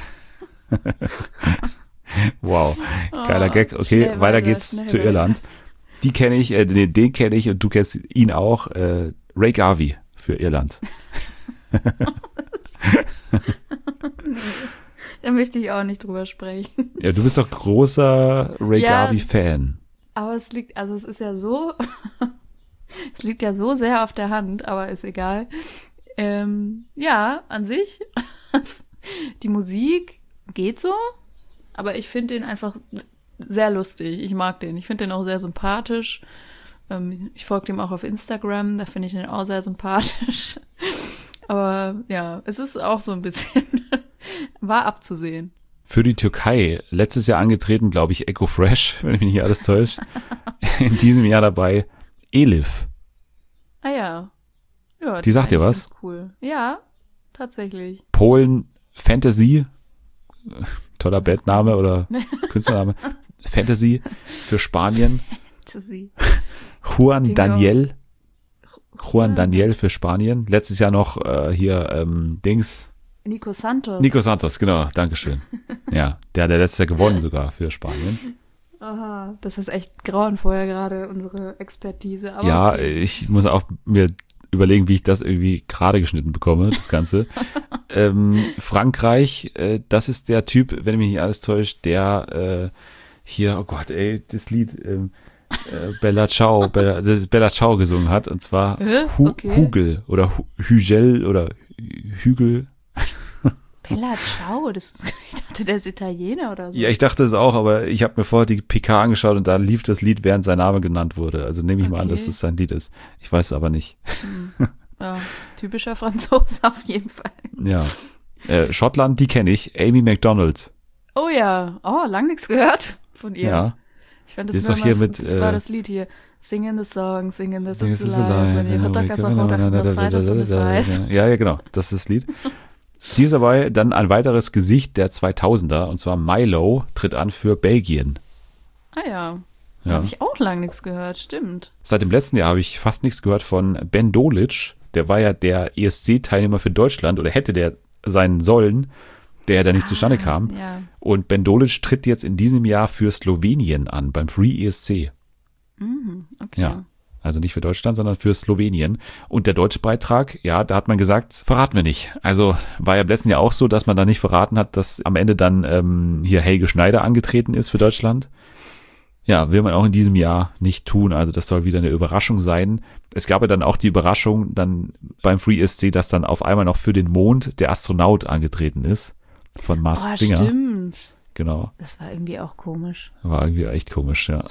Wow, geiler Oh, Gag. Okay, schnell weiter weiter, geht's schnell zu weiter. Irland. Die kenne ich, äh, den, den kenne ich und du kennst ihn auch. Äh, Ray Garvey für Irland. Da möchte ich auch nicht drüber sprechen. Ja, du bist doch großer Ray Ja. Garvey-Fan. Aber es liegt, also es ist ja so, es liegt ja so sehr auf der Hand, aber ist egal. Ähm, ja, an sich, die Musik geht so, aber ich finde den einfach sehr lustig. Ich mag den. Ich finde den auch sehr sympathisch. Ähm, ich folge dem auch auf Instagram. Da finde ich den auch sehr sympathisch. Aber ja, es ist auch so ein bisschen, war abzusehen. Für die Türkei letztes Jahr angetreten, glaube ich, Echo Fresh, wenn ich mich nicht alles täuscht. In diesem Jahr dabei Elif. Ah ja. Ja, Die sagt dir was? Ganz cool. Ja, tatsächlich. Polen Fantasy, toller Bandname oder Künstlername. Fantasy für Spanien. Fantasy. Juan klingt Daniel. Juan Daniel für Spanien. Letztes Jahr noch äh, hier ähm, Dings. Nico Santos. Nico Santos, genau, Dankeschön. Ja, der hat ja letztes Jahr gewonnen sogar für Spanien. Aha, das ist echt grauenvoll gerade, unsere Expertise. Aber Ja, okay. ich muss auch mir überlegen, wie ich das irgendwie gerade geschnitten bekomme, das Ganze. ähm, Frankreich, äh, das ist der Typ, wenn mich nicht alles täuscht, der äh, hier, oh Gott, ey, das Lied ähm, äh, Bella Ciao, Bella, das ist Bella Ciao gesungen hat, und zwar Hä? Hu Okay. Hugel oder Hu Hügel oder Hügel. Bella Ciao, das, ich dachte, der ist Italiener oder so. Ja, ich dachte es auch, aber ich habe mir vorher die P K angeschaut und da lief das Lied, während sein Name genannt wurde. Also nehme ich mal an, Okay. dass das sein Lied ist. Ich weiß es aber nicht. Ja, typischer Franzose auf jeden Fall. Ja. Äh, Schottland, die kenne ich. Amy MacDonald. Oh ja, oh, lang nichts gehört von ihr. Ja. Ich fand Die das ist immer doch hier mal- mit, das war äh, das Lied hier. Singing the song, singing this This is is alive. alive, When you hot dog is a hot dog, on the side of the size. Ja, ja, genau. Das ist das Lied. Die ist dabei dann ein weiteres Gesicht der zweitausender, und zwar Milo tritt an für Belgien. Ah ja, Ja. habe ich auch lang nichts gehört, stimmt. Seit dem letzten Jahr habe ich fast nichts gehört von Ben Dolic. Der war ja der E S C-Teilnehmer für Deutschland, oder hätte der sein sollen, der dann nicht zustande kam. Ja, Und Ben Dolic tritt jetzt in diesem Jahr für Slowenien an, beim Free E S C. okay. Ja. Also nicht für Deutschland, sondern für Slowenien. Und der deutsche Beitrag, ja, da hat man gesagt, verraten wir nicht. Also war ja im letzten Jahr auch so, dass man da nicht verraten hat, dass am Ende dann ähm, hier Helge Schneider angetreten ist für Deutschland. Ja, will man auch in diesem Jahr nicht tun. Also das soll wieder eine Überraschung sein. Es gab ja dann auch die Überraschung dann beim Free E S C, dass dann auf einmal noch für den Mond der Astronaut angetreten ist von Masked Oh, Singer. stimmt. Genau, Das war irgendwie auch komisch. war irgendwie echt komisch, ja.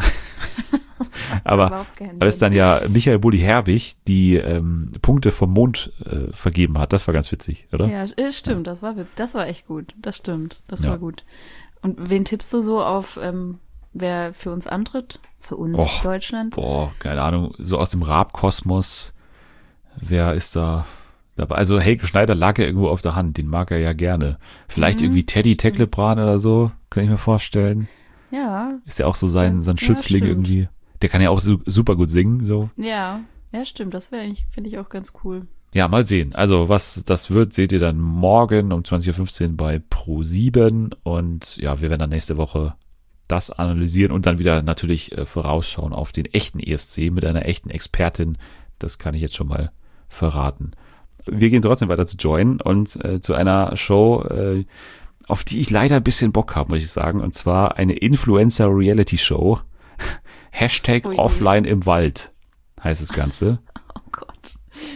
Aber Aber als dann ja Michael Bulli-Herbig die ähm, Punkte vom Mond äh, vergeben hat, das war ganz witzig, oder? Ja, äh, stimmt, das war wit- das war echt gut. Das stimmt, das Ja. war gut. Und wen tippst du so auf, ähm, wer für uns antritt? Für uns Och, Deutschland? Boah, keine Ahnung, so aus dem Raab-Kosmos, wer ist da dabei? Also Helge Schneider lag ja irgendwo auf der Hand, den mag er ja gerne. Vielleicht Mhm, irgendwie Teddy stimmt. Tecklebrand oder so, kann ich mir vorstellen. Ja, Ist ja auch so sein, sein Ja, Schützling stimmt. irgendwie. Der kann ja auch su super gut singen, so. ja, ja, stimmt. Das wäre eigentlich, finde ich auch ganz cool. Ja, mal sehen. Also, was das wird, seht ihr dann morgen um zwanzig Uhr fünfzehn bei Pro sieben. Und ja, wir werden dann nächste Woche das analysieren und dann wieder natürlich äh, vorausschauen auf den echten E S C mit einer echten Expertin. Das kann ich jetzt schon mal verraten. Wir gehen trotzdem weiter zu Join und äh, zu einer Show, äh, auf die ich leider ein bisschen Bock habe, muss ich sagen. Und zwar eine Influencer-Reality-Show. Hashtag Ui. Offline im Wald heißt das Ganze. Oh Gott.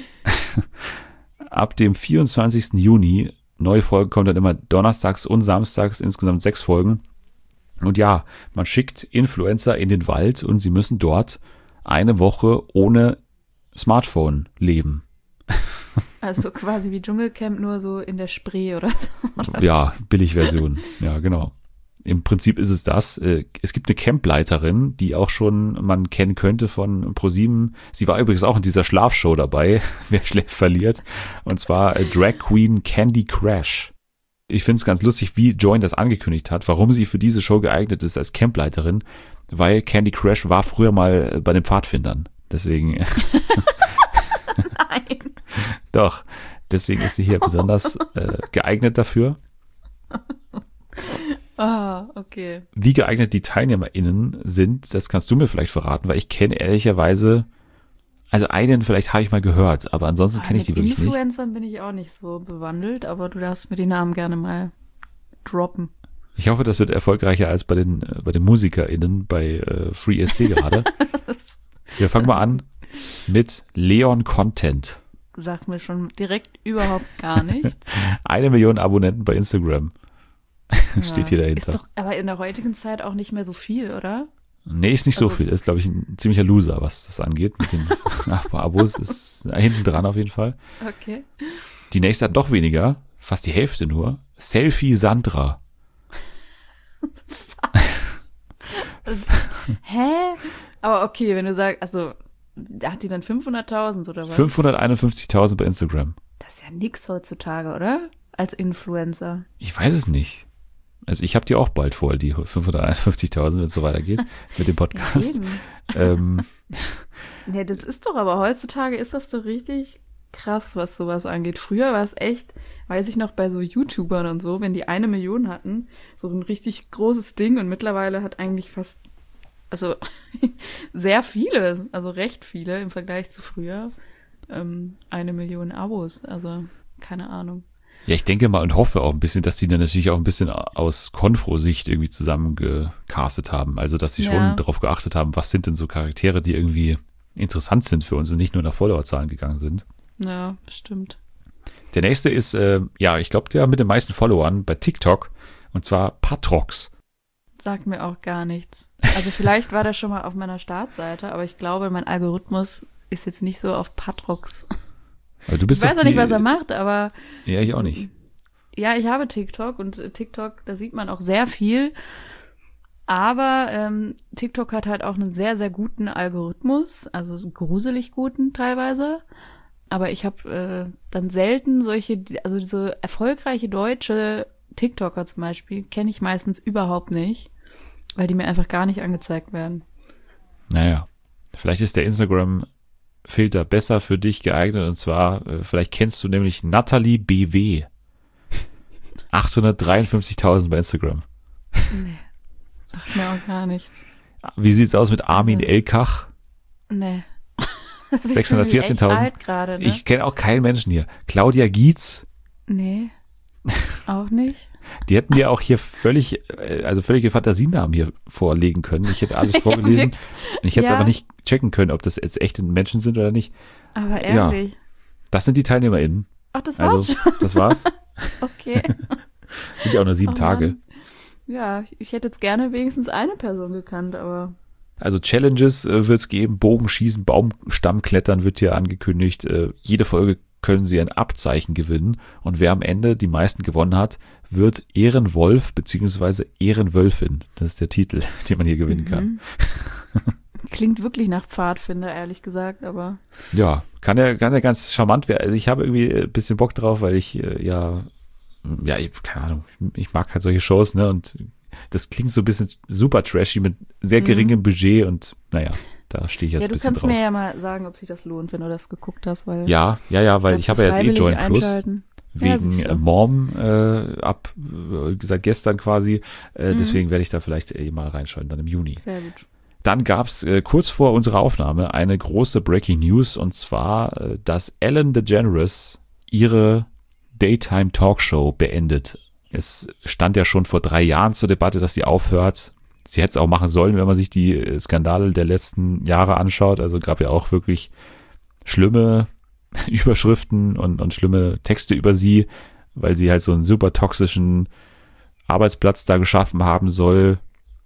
Ab dem vierundzwanzigsten Juni, neue Folgen kommen dann immer donnerstags und samstags, insgesamt sechs Folgen. Und ja, man schickt Influencer in den Wald und sie müssen dort eine Woche ohne Smartphone leben. Also quasi wie Dschungelcamp, nur so in der Spree oder so. Ja, Billigversion. Ja, genau. Im Prinzip ist es das. Äh, Es gibt eine Campleiterin, die auch schon man kennen könnte von ProSieben. Sie war übrigens auch in dieser Schlafshow dabei. Wer schläft, verliert. Und zwar äh, Drag Queen Candy Crash. Ich finde es ganz lustig, wie Join das angekündigt hat, warum sie für diese Show geeignet ist als Campleiterin, weil Candy Crash war früher mal bei den Pfadfindern. Deswegen, Nein. doch, deswegen ist sie hier besonders äh, geeignet dafür. Ah, okay. Wie geeignet die TeilnehmerInnen sind, das kannst du mir vielleicht verraten, weil ich kenne ehrlicherweise, also einen vielleicht habe ich mal gehört, aber ansonsten kenne ich die Mit wirklich nicht. Influencern bin ich auch nicht so bewandelt, aber du darfst mir die Namen gerne mal droppen. Ich hoffe, das wird erfolgreicher als bei den, äh, bei den MusikerInnen bei äh, Free E S C gerade. Wir fangen mal an mit Leon Content. Sagt mir schon direkt überhaupt gar nichts. Eine Million Abonnenten bei Instagram. steht hier dahinter. Ist doch aber in der heutigen Zeit auch nicht mehr so viel, oder? Nee, ist nicht so Also- viel. Ist, glaube ich, ein ziemlicher Loser, was das angeht. Mit den Abos ist hinten dran auf jeden Fall. Okay. Die nächste hat noch weniger, fast die Hälfte nur. Selfie Sandra. Hä? Aber okay, wenn du sagst, also, da hat die dann fünfhunderttausend oder was? fünfhunderteinundfünfzigtausend bei Instagram. Das ist ja nix heutzutage, oder? Als Influencer. Ich weiß es nicht. Also ich habe die auch bald voll, die fünfhunderteinundfünfzigtausend, wenn es so weitergeht mit dem Podcast. Eben. ähm, Ja, das ist doch, aber heutzutage ist das doch richtig krass, was sowas angeht. Früher war es echt, weiß ich noch, bei so YouTubern und so, wenn die eine Million hatten, so ein richtig großes Ding und mittlerweile hat eigentlich fast, also sehr viele, also recht viele im Vergleich zu früher, ähm, eine Million Abos. Also keine Ahnung. ja, ich denke mal und hoffe auch ein bisschen, dass die dann natürlich auch ein bisschen aus Konfro-Sicht irgendwie zusammengecastet haben. Also, dass sie Ja. schon darauf geachtet haben, was sind denn so Charaktere, die irgendwie interessant sind für uns und nicht nur nach Followerzahlen gegangen sind. Ja, stimmt. Der nächste ist, äh, ja, ich glaube, der mit den meisten Followern bei TikTok, und zwar Patrox. Sagt mir auch gar nichts. Also vielleicht war der schon mal auf meiner Startseite, aber ich glaube, mein Algorithmus ist jetzt nicht so auf Patrox. Aber du bist Ich doch weiß auch nicht, die- was er macht, aber Ja, ich auch nicht. ja, ich habe TikTok und äh, TikTok, da sieht man auch sehr viel. Aber ähm, TikTok hat halt auch einen sehr, sehr guten Algorithmus, also so gruselig guten teilweise. Aber ich habe äh, dann selten solche, also so erfolgreiche deutsche TikToker zum Beispiel, kenne ich meistens überhaupt nicht, weil die mir einfach gar nicht angezeigt werden. Naja, vielleicht ist der Instagram-Filter besser für dich geeignet, und zwar, äh, vielleicht kennst du nämlich Natalie B W. achthundertdreiundfünfzigtausend bei Instagram. Nee, sagt mir auch gar nichts. Wie sieht's aus mit Armin Mhm. Elkach? Nee. sechshundertvierzehntausend. Alt gerade, ne? Ich kenne auch keinen Menschen hier. Claudia Gietz, Nee. Auch nicht. die hätten mir auch hier völlig, äh, also völlige Fantasienamen hier vorlegen können. Ich hätte alles vorgelesen. wirklich. Und ich hätte es Ja. aber nicht checken können, ob das jetzt echte Menschen sind oder nicht. Aber Ja. ehrlich. Das sind die TeilnehmerInnen. Ach, das war's Also, schon. das war's. Okay. Sind ja auch nur sieben Oh Tage. Mann. Ja, ich hätte jetzt gerne wenigstens eine Person gekannt, aber Also Challenges äh, wird es geben, Bogenschießen, Baumstammklettern wird hier angekündigt. Äh, jede Folge können sie ein Abzeichen gewinnen, und wer am Ende die meisten gewonnen hat, wird Ehrenwolf bzw. Ehrenwölfin. Das ist der Titel, den man hier gewinnen kann. Mhm. Klingt wirklich nach Pfadfinder, ehrlich gesagt, aber Ja, kann ja, kann ja ganz charmant werden. Also ich habe irgendwie ein bisschen Bock drauf, weil ich äh, ja, ja, ich, keine Ahnung, ich mag halt solche Shows, ne, und das klingt so ein bisschen super trashy mit sehr geringem Mhm. Budget, und naja, da stehe ich jetzt ja, ein du bisschen kannst drauf. mir ja mal sagen, ob sich das lohnt, wenn du das geguckt hast, weil Ja, ja, ja, weil ich, glaub, habe so ja jetzt eh freiwillig Join Plus einschalten. Ja, wegen siehst du. äh, Mom äh, ab äh, seit gestern quasi. Äh, Mhm. Deswegen werde ich da vielleicht eh mal reinschauen, dann im Juni. Sehr gut. Dann gab's äh, kurz vor unserer Aufnahme eine große Breaking News, und zwar, äh, dass Ellen DeGeneres ihre Daytime Talkshow beendet. Es stand ja schon vor drei Jahren zur Debatte, dass sie aufhört. Sie hätte es auch machen sollen, wenn man sich die äh, Skandale der letzten Jahre anschaut. Also gab ja auch wirklich schlimme Überschriften und, und schlimme Texte über sie, weil sie halt so einen super toxischen Arbeitsplatz da geschaffen haben soll,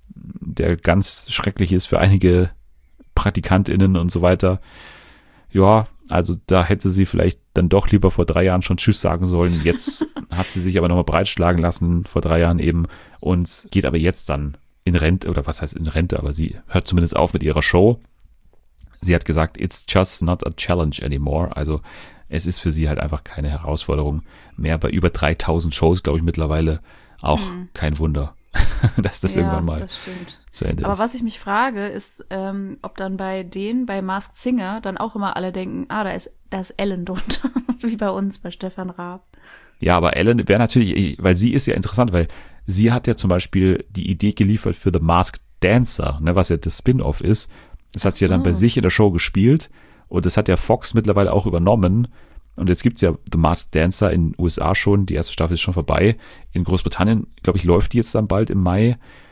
der ganz schrecklich ist für einige PraktikantInnen und so weiter. Ja, also da hätte sie vielleicht dann doch lieber vor drei Jahren schon Tschüss sagen sollen. Jetzt hat sie sich aber nochmal breitschlagen lassen, vor drei Jahren eben, und geht aber jetzt dann in Rente, oder was heißt in Rente, aber sie hört zumindest auf mit ihrer Show. Sie hat gesagt, it's just not a challenge anymore. Also es ist für sie halt einfach keine Herausforderung mehr. Bei über dreitausend Shows, glaube ich, mittlerweile auch Mhm. kein Wunder, dass das ja, irgendwann mal das stimmt. zu Ende Aber ist. was ich mich frage, ist, ähm, ob dann bei denen, bei Masked Singer, dann auch immer alle denken, ah, da ist, da ist Ellen drunter, wie bei uns, bei Stefan Raab. Ja, aber Ellen wäre natürlich, weil sie ist ja interessant, weil sie hat ja zum Beispiel die Idee geliefert für The Masked Dancer, ne, was ja das Spin-off ist. Das hat sie ja dann bei so. sich in der Show gespielt, und das hat ja Fox mittlerweile auch übernommen. Und jetzt gibt's ja The Masked Dancer in den U S A schon, die erste Staffel ist schon vorbei. In Großbritannien, glaube ich, läuft die jetzt dann bald im Mai.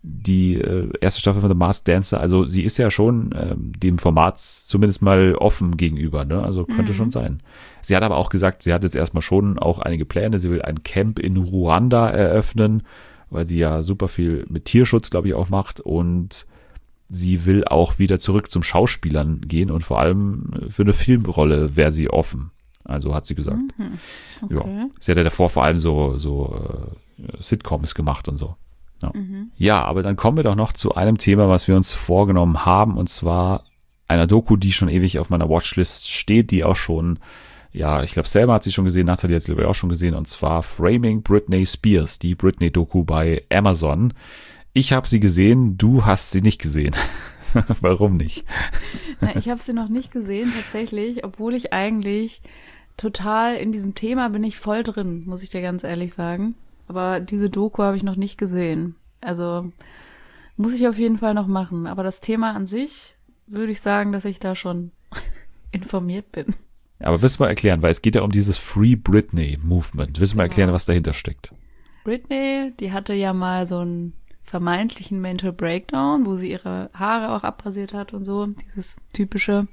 die äh, erste Staffel von The Masked Dancer. Also sie ist ja schon äh, dem Format zumindest mal offen gegenüber, ne? Also könnte Mhm. schon sein. Sie hat aber auch gesagt, sie hat jetzt erstmal schon auch einige Pläne. Sie will ein Camp in Ruanda eröffnen, weil sie ja super viel mit Tierschutz, glaube ich, auch macht. Und sie will auch wieder zurück zum Schauspielern gehen und vor allem für eine Filmrolle wäre sie offen. Also hat sie gesagt. Mhm. Ja. Okay. Sie hat ja davor vor allem so, so äh, Sitcoms gemacht und so. Ja. Mhm. ja, aber dann kommen wir doch noch zu einem Thema, was wir uns vorgenommen haben, und zwar einer Doku, die schon ewig auf meiner Watchlist steht, die auch schon, ja, ich glaube, Selma hat sie schon gesehen, Nathalie hat sie glaube ich auch schon gesehen, und zwar Framing Britney Spears, die Britney-Doku bei Amazon. Ich habe sie gesehen, du hast sie nicht gesehen. Warum nicht? Na, ich habe sie noch nicht gesehen, tatsächlich, obwohl ich eigentlich total in diesem Thema bin ich voll drin, muss ich dir ganz ehrlich sagen. Aber diese Doku habe ich noch nicht gesehen. Also muss ich auf jeden Fall noch machen. Aber das Thema an sich würde ich sagen, dass ich da schon informiert bin. Aber willst du mal erklären, weil es geht ja um dieses Free Britney Movement. Willst du mal erklären, Genau. was dahinter steckt? Britney, die hatte ja mal so einen vermeintlichen Mental Breakdown, wo sie ihre Haare auch abrasiert hat und so, dieses typische.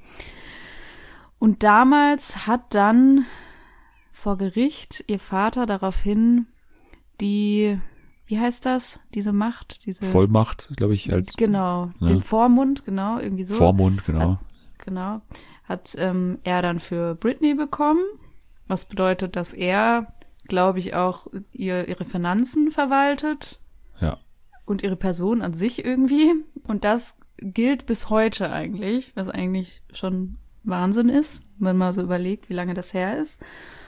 Und damals hat dann vor Gericht ihr Vater daraufhin die, wie heißt das, diese Macht, diese Vollmacht, glaube ich, als genau, ne? den Vormund, genau, irgendwie so. Vormund, genau. Genau. Hat ähm, er dann für Britney bekommen, was bedeutet, dass er, glaube ich, auch ihr, ihre Finanzen verwaltet Ja. und ihre Person an sich irgendwie. Und das gilt bis heute eigentlich, was eigentlich schon Wahnsinn ist, wenn man so überlegt, wie lange das her ist.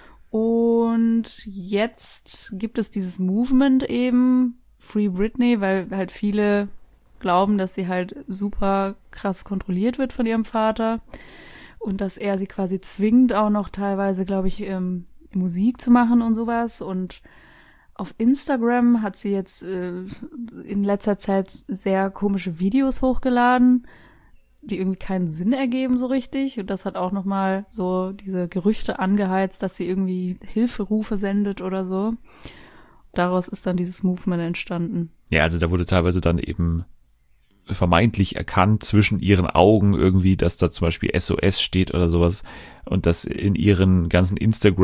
Und jetzt gibt es dieses Movement eben, Free Britney, weil halt viele glauben, dass sie halt super krass kontrolliert wird von ihrem Vater und dass er sie quasi zwingt, auch noch teilweise, glaube ich, ähm, Musik zu machen und sowas. Und auf Instagram hat sie jetzt äh, in letzter Zeit sehr komische Videos hochgeladen, die irgendwie keinen Sinn ergeben so richtig. Und das hat auch nochmal so diese Gerüchte angeheizt, dass sie irgendwie Hilferufe sendet oder so. Daraus ist dann dieses Movement entstanden. Ja, also da wurde teilweise dann eben vermeintlich erkannt zwischen ihren Augen irgendwie, dass da zum Beispiel S O S steht oder sowas und dass in ihren ganzen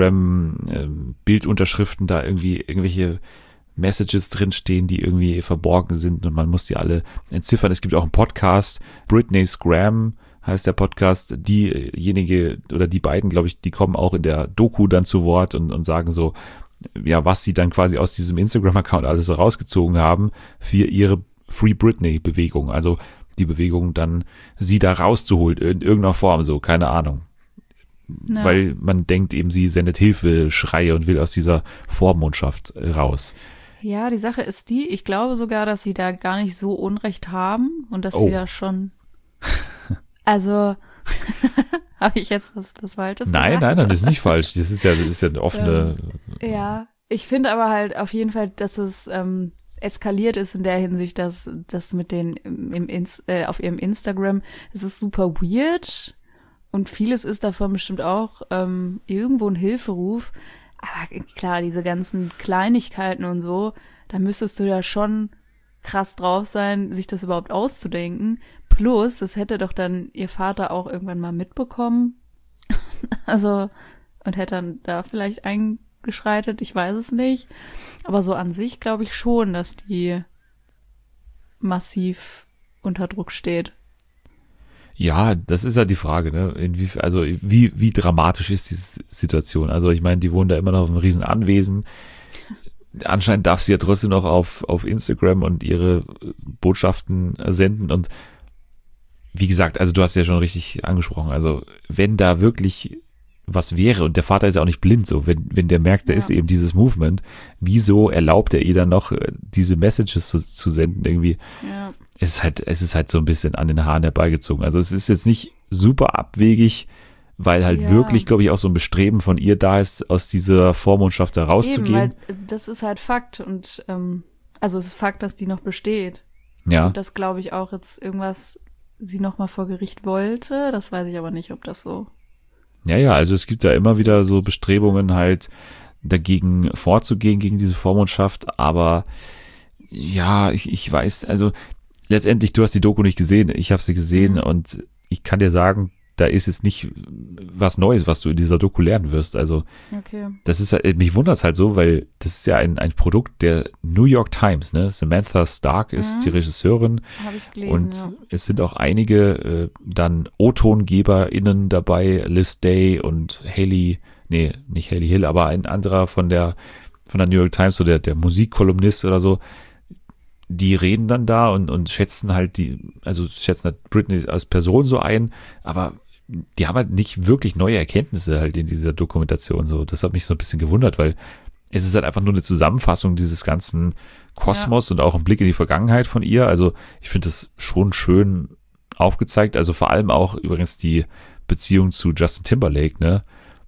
Instagram-Bildunterschriften da irgendwie irgendwelche Messages drinstehen, die irgendwie verborgen sind und man muss die alle entziffern. Es gibt auch einen Podcast, Britney's Gram heißt der Podcast. Diejenige oder die beiden, glaube ich, die kommen auch in der Doku dann zu Wort und, und sagen so, ja, was sie dann quasi aus diesem Instagram-Account alles so rausgezogen haben für ihre Free Britney-Bewegung. Also die Bewegung dann, sie da rauszuholen in irgendeiner Form, so, keine Ahnung. Ja. Weil man denkt eben, sie sendet Hilfeschreie und will aus dieser Vormundschaft raus. Ja, die Sache ist die, ich glaube sogar, dass sie da gar nicht so Unrecht haben und dass Oh. sie da schon, also, habe ich jetzt was, was Falsches Nein, gesagt? nein, nein, das ist nicht falsch. Das ist ja, das ist ja eine offene. Ja, ich finde aber halt auf jeden Fall, dass es ähm, eskaliert ist in der Hinsicht, dass das mit den im, im Ins, äh, auf ihrem Instagram, es ist super weird und vieles ist davon bestimmt auch ähm, irgendwo ein Hilferuf. Aber klar, diese ganzen Kleinigkeiten und so, da müsstest du ja schon krass drauf sein, sich das überhaupt auszudenken. Plus, das hätte doch dann ihr Vater auch irgendwann mal mitbekommen. Also, und hätte dann da vielleicht eingeschreitet, ich weiß es nicht. Aber so an sich glaube ich schon, dass die massiv unter Druck steht. Ja, das ist ja die Frage, ne? Inwie, also wie, wie dramatisch ist diese Situation? Also ich meine, die wohnen da immer noch auf einem riesen Anwesen. Anscheinend darf sie ja trotzdem noch auf, auf Instagram und ihre Botschaften senden. Und wie gesagt, also du hast ja schon richtig angesprochen, also wenn da wirklich was wäre, und der Vater ist ja auch nicht blind so, wenn, wenn der merkt, da Ja. ist eben dieses Movement, wieso erlaubt er ihr dann noch, diese Messages zu, zu senden irgendwie? Ja. Es ist halt, es ist halt so ein bisschen an den Haaren herbeigezogen. Also es ist jetzt nicht super abwegig, weil halt Ja. wirklich, glaube ich, auch so ein Bestreben von ihr da ist, aus dieser Vormundschaft da Eben, rauszugehen. weil das ist halt Fakt und ähm, also es ist Fakt, dass die noch besteht. Ja, Und das glaube ich auch jetzt irgendwas sie noch mal vor Gericht wollte. Das weiß ich aber nicht, ob das so. ja, ja, also es gibt da immer wieder so Bestrebungen halt dagegen vorzugehen, gegen diese Vormundschaft, aber Ja, ich, ich weiß, also letztendlich, du hast die Doku nicht gesehen, ich habe sie gesehen Mhm. und ich kann dir sagen, da ist jetzt nicht was Neues, was du in dieser Doku lernen wirst. Also Okay. das ist halt, mich wundert es halt so, weil das ist ja ein, ein Produkt der New York Times, ne? Samantha Stark ist Mhm. die Regisseurin Habe ich gelesen, und ja. es sind auch einige äh, dann O-TongeberInnen dabei, Liz Day und Haley, nee, nicht Haley Hill, aber ein anderer von der von der New York Times, so der, der Musikkolumnist oder so, die reden dann da und, und schätzen halt die, also schätzen halt Britney als Person so ein, aber die haben halt nicht wirklich neue Erkenntnisse halt in dieser Dokumentation so. Das hat mich so ein bisschen gewundert, weil es ist halt einfach nur eine Zusammenfassung dieses ganzen Kosmos und auch ein Blick in die Vergangenheit von ihr. Also ich finde das schon schön aufgezeigt. Also vor allem auch übrigens die Beziehung zu Justin Timberlake, ne?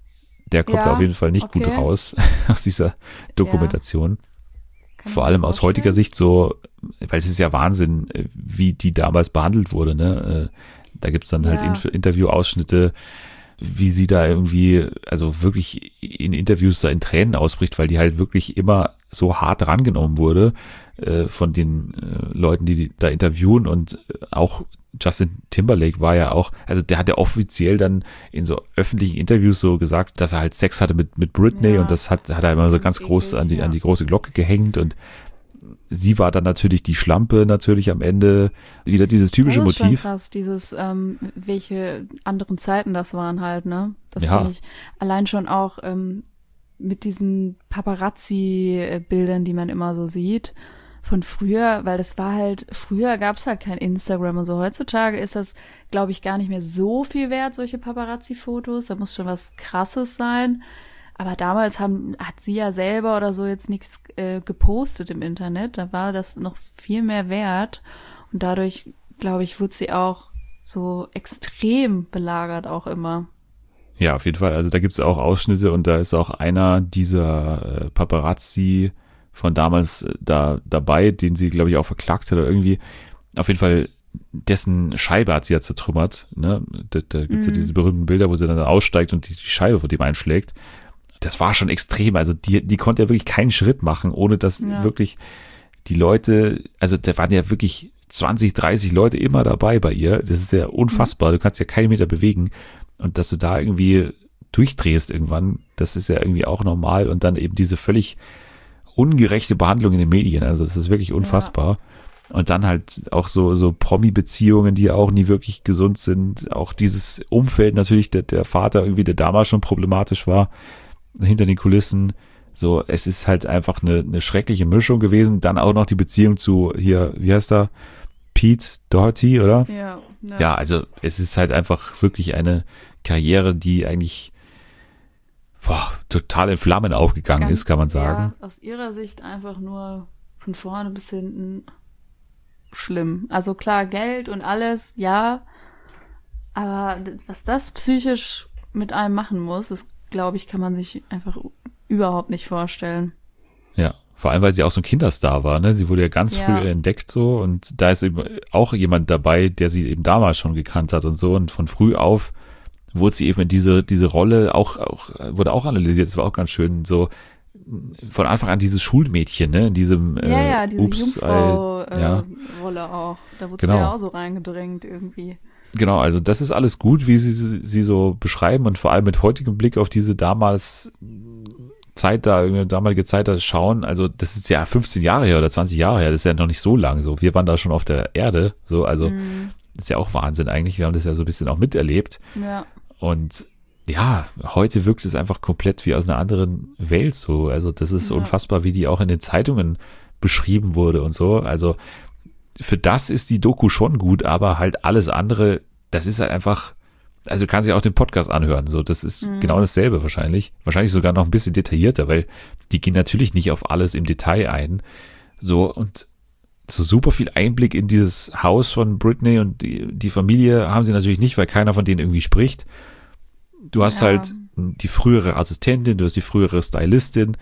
Der kommt Ja, da auf jeden Fall nicht gut okay. raus aus dieser Dokumentation. Kann ich Vor mir allem aus vorstellen. heutiger Sicht so, weil es ist ja Wahnsinn, äh, wie die damals behandelt wurde, ne? Äh, Da gibt's dann halt Ja. Inf- Interviewausschnitte, wie sie da irgendwie, also wirklich in Interviews da in Tränen ausbricht, weil die halt wirklich immer so hart rangenommen wurde äh, von den äh, Leuten, die, die da interviewen und äh, auch Justin Timberlake war ja auch, also der hat ja offiziell dann in so öffentlichen Interviews so gesagt, dass er halt Sex hatte mit, mit Britney Ja, und das hat, hat er das immer ist so ganz ganz groß eklig, an die, ja. an die große Glocke gehängt und sie war dann natürlich die Schlampe natürlich am Ende, wieder dieses typische das ist Motiv. Schon krass, dieses, ähm, welche anderen Zeiten das waren halt, ne? Das Ja. finde ich allein schon auch ähm, mit diesen Paparazzi-Bildern, die man immer so sieht von früher, weil das war halt, früher gab es halt kein Instagram und so. Heutzutage ist das, glaube ich, gar nicht mehr so viel wert, solche Paparazzi-Fotos. Da muss schon was Krasses sein. Aber damals haben, hat sie ja selber oder so jetzt nichts äh, gepostet im Internet. Da war das noch viel mehr wert. Und dadurch, glaube ich, wurde sie auch so extrem belagert auch immer. Ja, auf jeden Fall. Also da gibt's auch Ausschnitte und da ist auch einer dieser äh, Paparazzi von damals äh, da dabei, den sie, glaube ich, auch verklagt hat oder irgendwie. Auf jeden Fall, dessen Scheibe hat sie ja zertrümmert. Ne? Da, da gibt's Mhm. ja diese berühmten Bilder, wo sie dann aussteigt und die, die Scheibe von dem einschlägt. Das war schon extrem. Also die, die konnte ja wirklich keinen Schritt machen, ohne dass Ja. wirklich die Leute, also da waren ja wirklich zwanzig, dreißig Leute immer dabei bei ihr. Das ist ja unfassbar. Du kannst ja keinen Meter bewegen. Und dass du da irgendwie durchdrehst irgendwann, das ist ja irgendwie auch normal. Und dann eben diese völlig ungerechte Behandlung in den Medien. Also das ist wirklich unfassbar. Und dann halt auch so, so Promi-Beziehungen, die auch nie wirklich gesund sind. Auch dieses Umfeld natürlich, der, der Vater irgendwie, der damals schon problematisch war, hinter den Kulissen. So, es ist halt einfach eine, eine schreckliche Mischung gewesen. Dann auch noch die Beziehung zu hier, wie heißt er? Pete Doherty, oder? Ja, Ja, also es ist halt einfach wirklich eine Karriere, die eigentlich boah, total in Flammen aufgegangen Ganz- ist, kann man sagen. Ja, aus ihrer Sicht einfach nur von vorne bis hinten schlimm. Also klar, Geld und alles, ja. Aber was das psychisch mit einem machen muss, das glaube ich, kann man sich einfach überhaupt nicht vorstellen. Ja, vor allem, weil sie auch so ein Kinderstar war, ne? Sie wurde ja ganz Ja. früh entdeckt so und da ist eben auch jemand dabei, der sie eben damals schon gekannt hat und so und von früh auf wurde sie eben in diese, diese Rolle auch, auch, wurde auch analysiert, das war auch ganz schön, so von Anfang an dieses Schulmädchen, ne, in diesem, Ja, äh, ja, diese Ups, Jungfrau-Rolle äh, ja. Rolle auch. Da wurde Genau. sie ja auch so reingedrängt irgendwie. Genau, also das ist alles gut, wie sie sie so beschreiben und vor allem mit heutigem Blick auf diese damals Zeit da, irgendeine damalige Zeit da schauen, also das ist ja fünfzehn Jahre her oder zwanzig Jahre her, das ist ja noch nicht so lang so. Wir waren da schon auf der Erde, so, also Mhm. das ist ja auch Wahnsinn eigentlich, wir haben das ja so ein bisschen auch miterlebt Ja. und ja, heute wirkt es einfach komplett wie aus einer anderen Welt so, also das ist Ja. unfassbar, wie die auch in den Zeitungen beschrieben wurde und so, also für das ist die Doku schon gut, aber halt alles andere, das ist halt einfach, also du kannst ja auch den Podcast anhören, so, das ist Mhm. genau dasselbe wahrscheinlich, wahrscheinlich sogar noch ein bisschen detaillierter, weil die gehen natürlich nicht auf alles im Detail ein, so, und so super viel Einblick in dieses Haus von Britney und die, die Familie haben sie natürlich nicht, weil keiner von denen irgendwie spricht. Du hast Ja. halt die frühere Assistentin, du hast die frühere Stylistin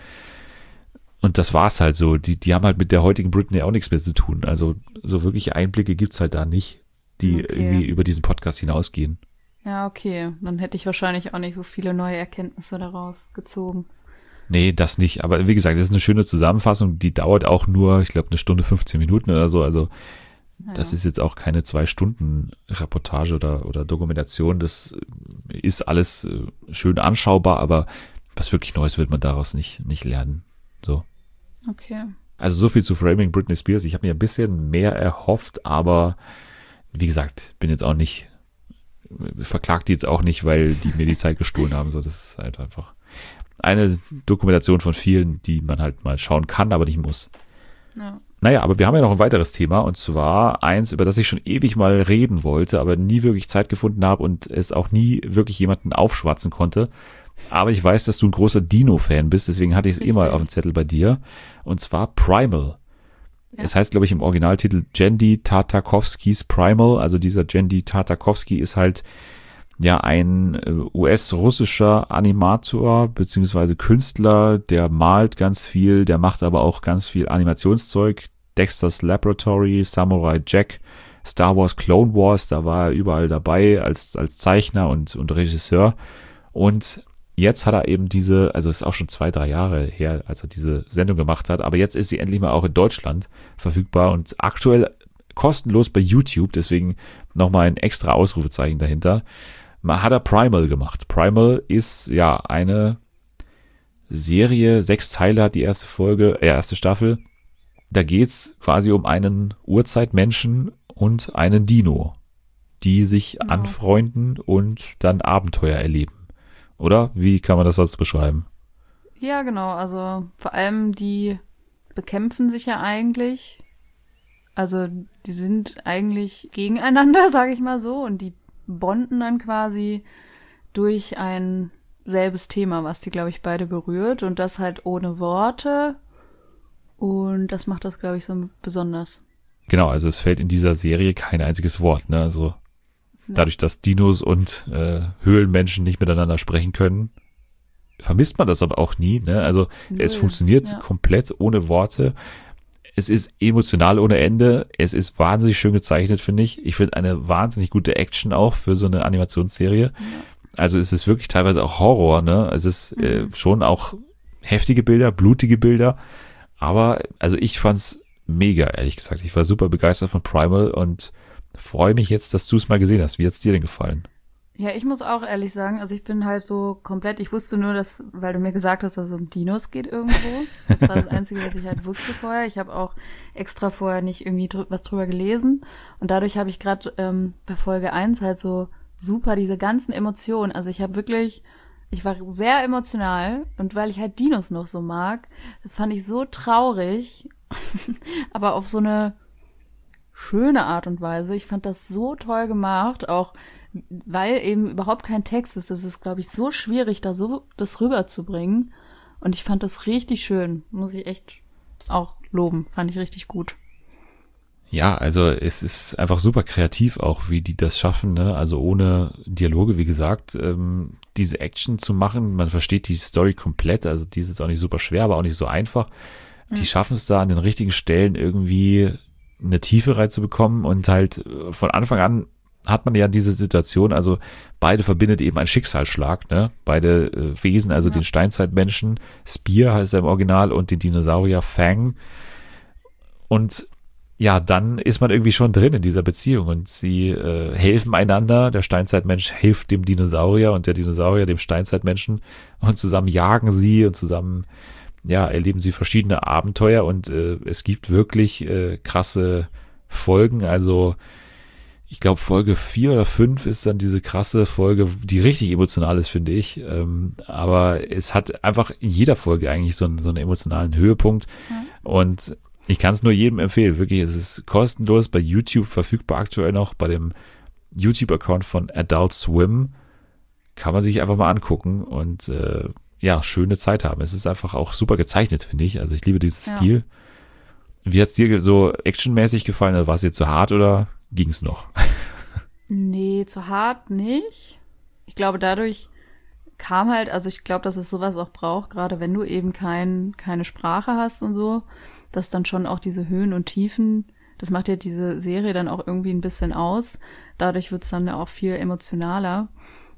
und das war's halt so. Die, die haben halt mit der heutigen Britney auch nichts mehr zu tun. Also so wirkliche Einblicke gibt's halt da nicht, die Okay. irgendwie über diesen Podcast hinausgehen. Ja, okay. Dann hätte ich wahrscheinlich auch nicht so viele neue Erkenntnisse daraus gezogen. Nee, das nicht. Aber wie gesagt, das ist eine schöne Zusammenfassung. Die dauert auch nur, ich glaube, eine Stunde, fünfzehn Minuten oder so. Also Ja. das ist jetzt auch keine zwei Stunden Reportage oder, oder Dokumentation. Das ist alles äh, schön anschaubar, aber was wirklich Neues wird man daraus nicht, nicht lernen. So. Okay. Also so viel zu Framing Britney Spears. Ich habe mir ein bisschen mehr erhofft, aber wie gesagt, bin jetzt auch nicht, verklagt die jetzt auch nicht, weil die mir die Zeit gestohlen haben. So, das ist halt einfach eine Dokumentation von vielen, die man halt mal schauen kann, aber nicht muss. Ja. Naja, aber wir haben ja noch ein weiteres Thema und zwar eins, über das ich schon ewig mal reden wollte, aber nie wirklich Zeit gefunden habe und es auch nie wirklich jemanden aufschwatzen konnte. Aber ich weiß, dass du ein großer Dino-Fan bist, deswegen hatte ich es eh mal Richtig. auf dem Zettel bei dir. Und zwar Primal. Ja. Es heißt, glaube ich, im Originaltitel Genndy Tartakovskys Primal. Also dieser Genndy Tartakovsky ist halt ja ein äh, U S-russischer Animator beziehungsweise Künstler, der malt ganz viel, der macht aber auch ganz viel Animationszeug. Dexter's Laboratory, Samurai Jack, Star Wars, Clone Wars, da war er überall dabei als, als Zeichner und, und Regisseur. Und jetzt hat er eben diese, also ist auch schon zwei, drei Jahre her, als er diese Sendung gemacht hat, aber jetzt ist sie endlich mal auch in Deutschland verfügbar und aktuell kostenlos bei YouTube, deswegen nochmal ein extra Ausrufezeichen dahinter. Man hat er Primal gemacht. Primal ist ja eine Serie, sechs Teile hat die erste Folge, äh, erste Staffel. Da geht's quasi um einen Urzeitmenschen und einen Dino, die sich Genau. anfreunden und dann Abenteuer erleben. Oder? Wie kann man das sonst beschreiben? Ja, genau. Also vor allem die bekämpfen sich ja eigentlich. Also die sind eigentlich gegeneinander, sage ich mal so. Und die bonden dann quasi durch ein selbes Thema, was die, glaube ich, beide berührt. Und das halt ohne Worte. Und das macht das, glaube ich, so besonders. Genau, also es fällt in dieser Serie kein einziges Wort. Ne? Also dadurch, dass Dinos und äh, Höhlenmenschen nicht miteinander sprechen können, vermisst man das aber auch nie. Ne? Also es Null, funktioniert ja. komplett ohne Worte. Es ist emotional ohne Ende. Es ist wahnsinnig schön gezeichnet, finde ich. Ich finde eine wahnsinnig gute Action auch für so eine Animationsserie. Also es ist wirklich teilweise auch Horror. Ne? Es ist äh, schon auch heftige Bilder, blutige Bilder. Aber also ich fand's mega, ehrlich gesagt. Ich war super begeistert von Primal und freue mich jetzt, dass du es mal gesehen hast. Wie hat's dir denn gefallen? Ja, ich muss auch ehrlich sagen, also ich bin halt so komplett, ich wusste nur, dass, weil du mir gesagt hast, dass es um Dinos geht irgendwo. Das war das Einzige, was ich halt wusste vorher. Ich habe auch extra vorher nicht irgendwie drü- was drüber gelesen. Und dadurch habe ich gerade ähm, bei Folge eins halt so super diese ganzen Emotionen. Also ich habe wirklich, ich war sehr emotional und weil ich halt Dinos noch so mag, fand ich so traurig, aber auf so eine schöne Art und Weise. Ich fand das so toll gemacht, auch weil eben überhaupt kein Text ist. Das ist, glaube ich, so schwierig, da so das rüberzubringen. Und ich fand das richtig schön. Muss ich echt auch loben. Fand ich richtig gut. Ja, also es ist einfach super kreativ auch, wie die das schaffen, ne? Also ohne Dialoge, wie gesagt, ähm, diese Action zu machen. Man versteht die Story komplett, also die ist jetzt auch nicht super schwer, aber auch nicht so einfach. Die schaffen es da an den richtigen Stellen irgendwie eine Tiefe reinzubekommen und halt äh, von Anfang an hat man ja diese Situation, also beide verbindet eben ein Schicksalsschlag, ne? Beide äh, Wesen, also Ja. den Steinzeitmenschen, Spear heißt er im Original und den Dinosaurier Fang. Und ja, dann ist man irgendwie schon drin in dieser Beziehung und sie äh, helfen einander. Der Steinzeitmensch hilft dem Dinosaurier und der Dinosaurier dem Steinzeitmenschen und zusammen jagen sie und zusammen ja, erleben sie verschiedene Abenteuer und äh, es gibt wirklich äh, krasse Folgen. Also ich glaube Folge vier oder fünf ist dann diese krasse Folge, die richtig emotional ist, finde ich. Ähm, aber es hat einfach in jeder Folge eigentlich so einen, so einen emotionalen Höhepunkt. Ja. Und ich kann es nur jedem empfehlen. Wirklich, es ist kostenlos bei YouTube verfügbar aktuell noch, bei dem YouTube-Account von Adult Swim. Kann man sich einfach mal angucken und äh, ja, schöne Zeit haben. Es ist einfach auch super gezeichnet, finde ich. Also ich liebe diesen Ja. Stil. Wie hat's dir so actionmäßig gefallen? Oder war es dir zu hart oder ging's noch? Nee, zu hart nicht. Ich glaube, dadurch kam halt, also ich glaube, dass es sowas auch braucht, gerade wenn du eben kein, keine Sprache hast und so, dass dann schon auch diese Höhen und Tiefen, das macht ja diese Serie dann auch irgendwie ein bisschen aus. Dadurch wird's dann auch viel emotionaler.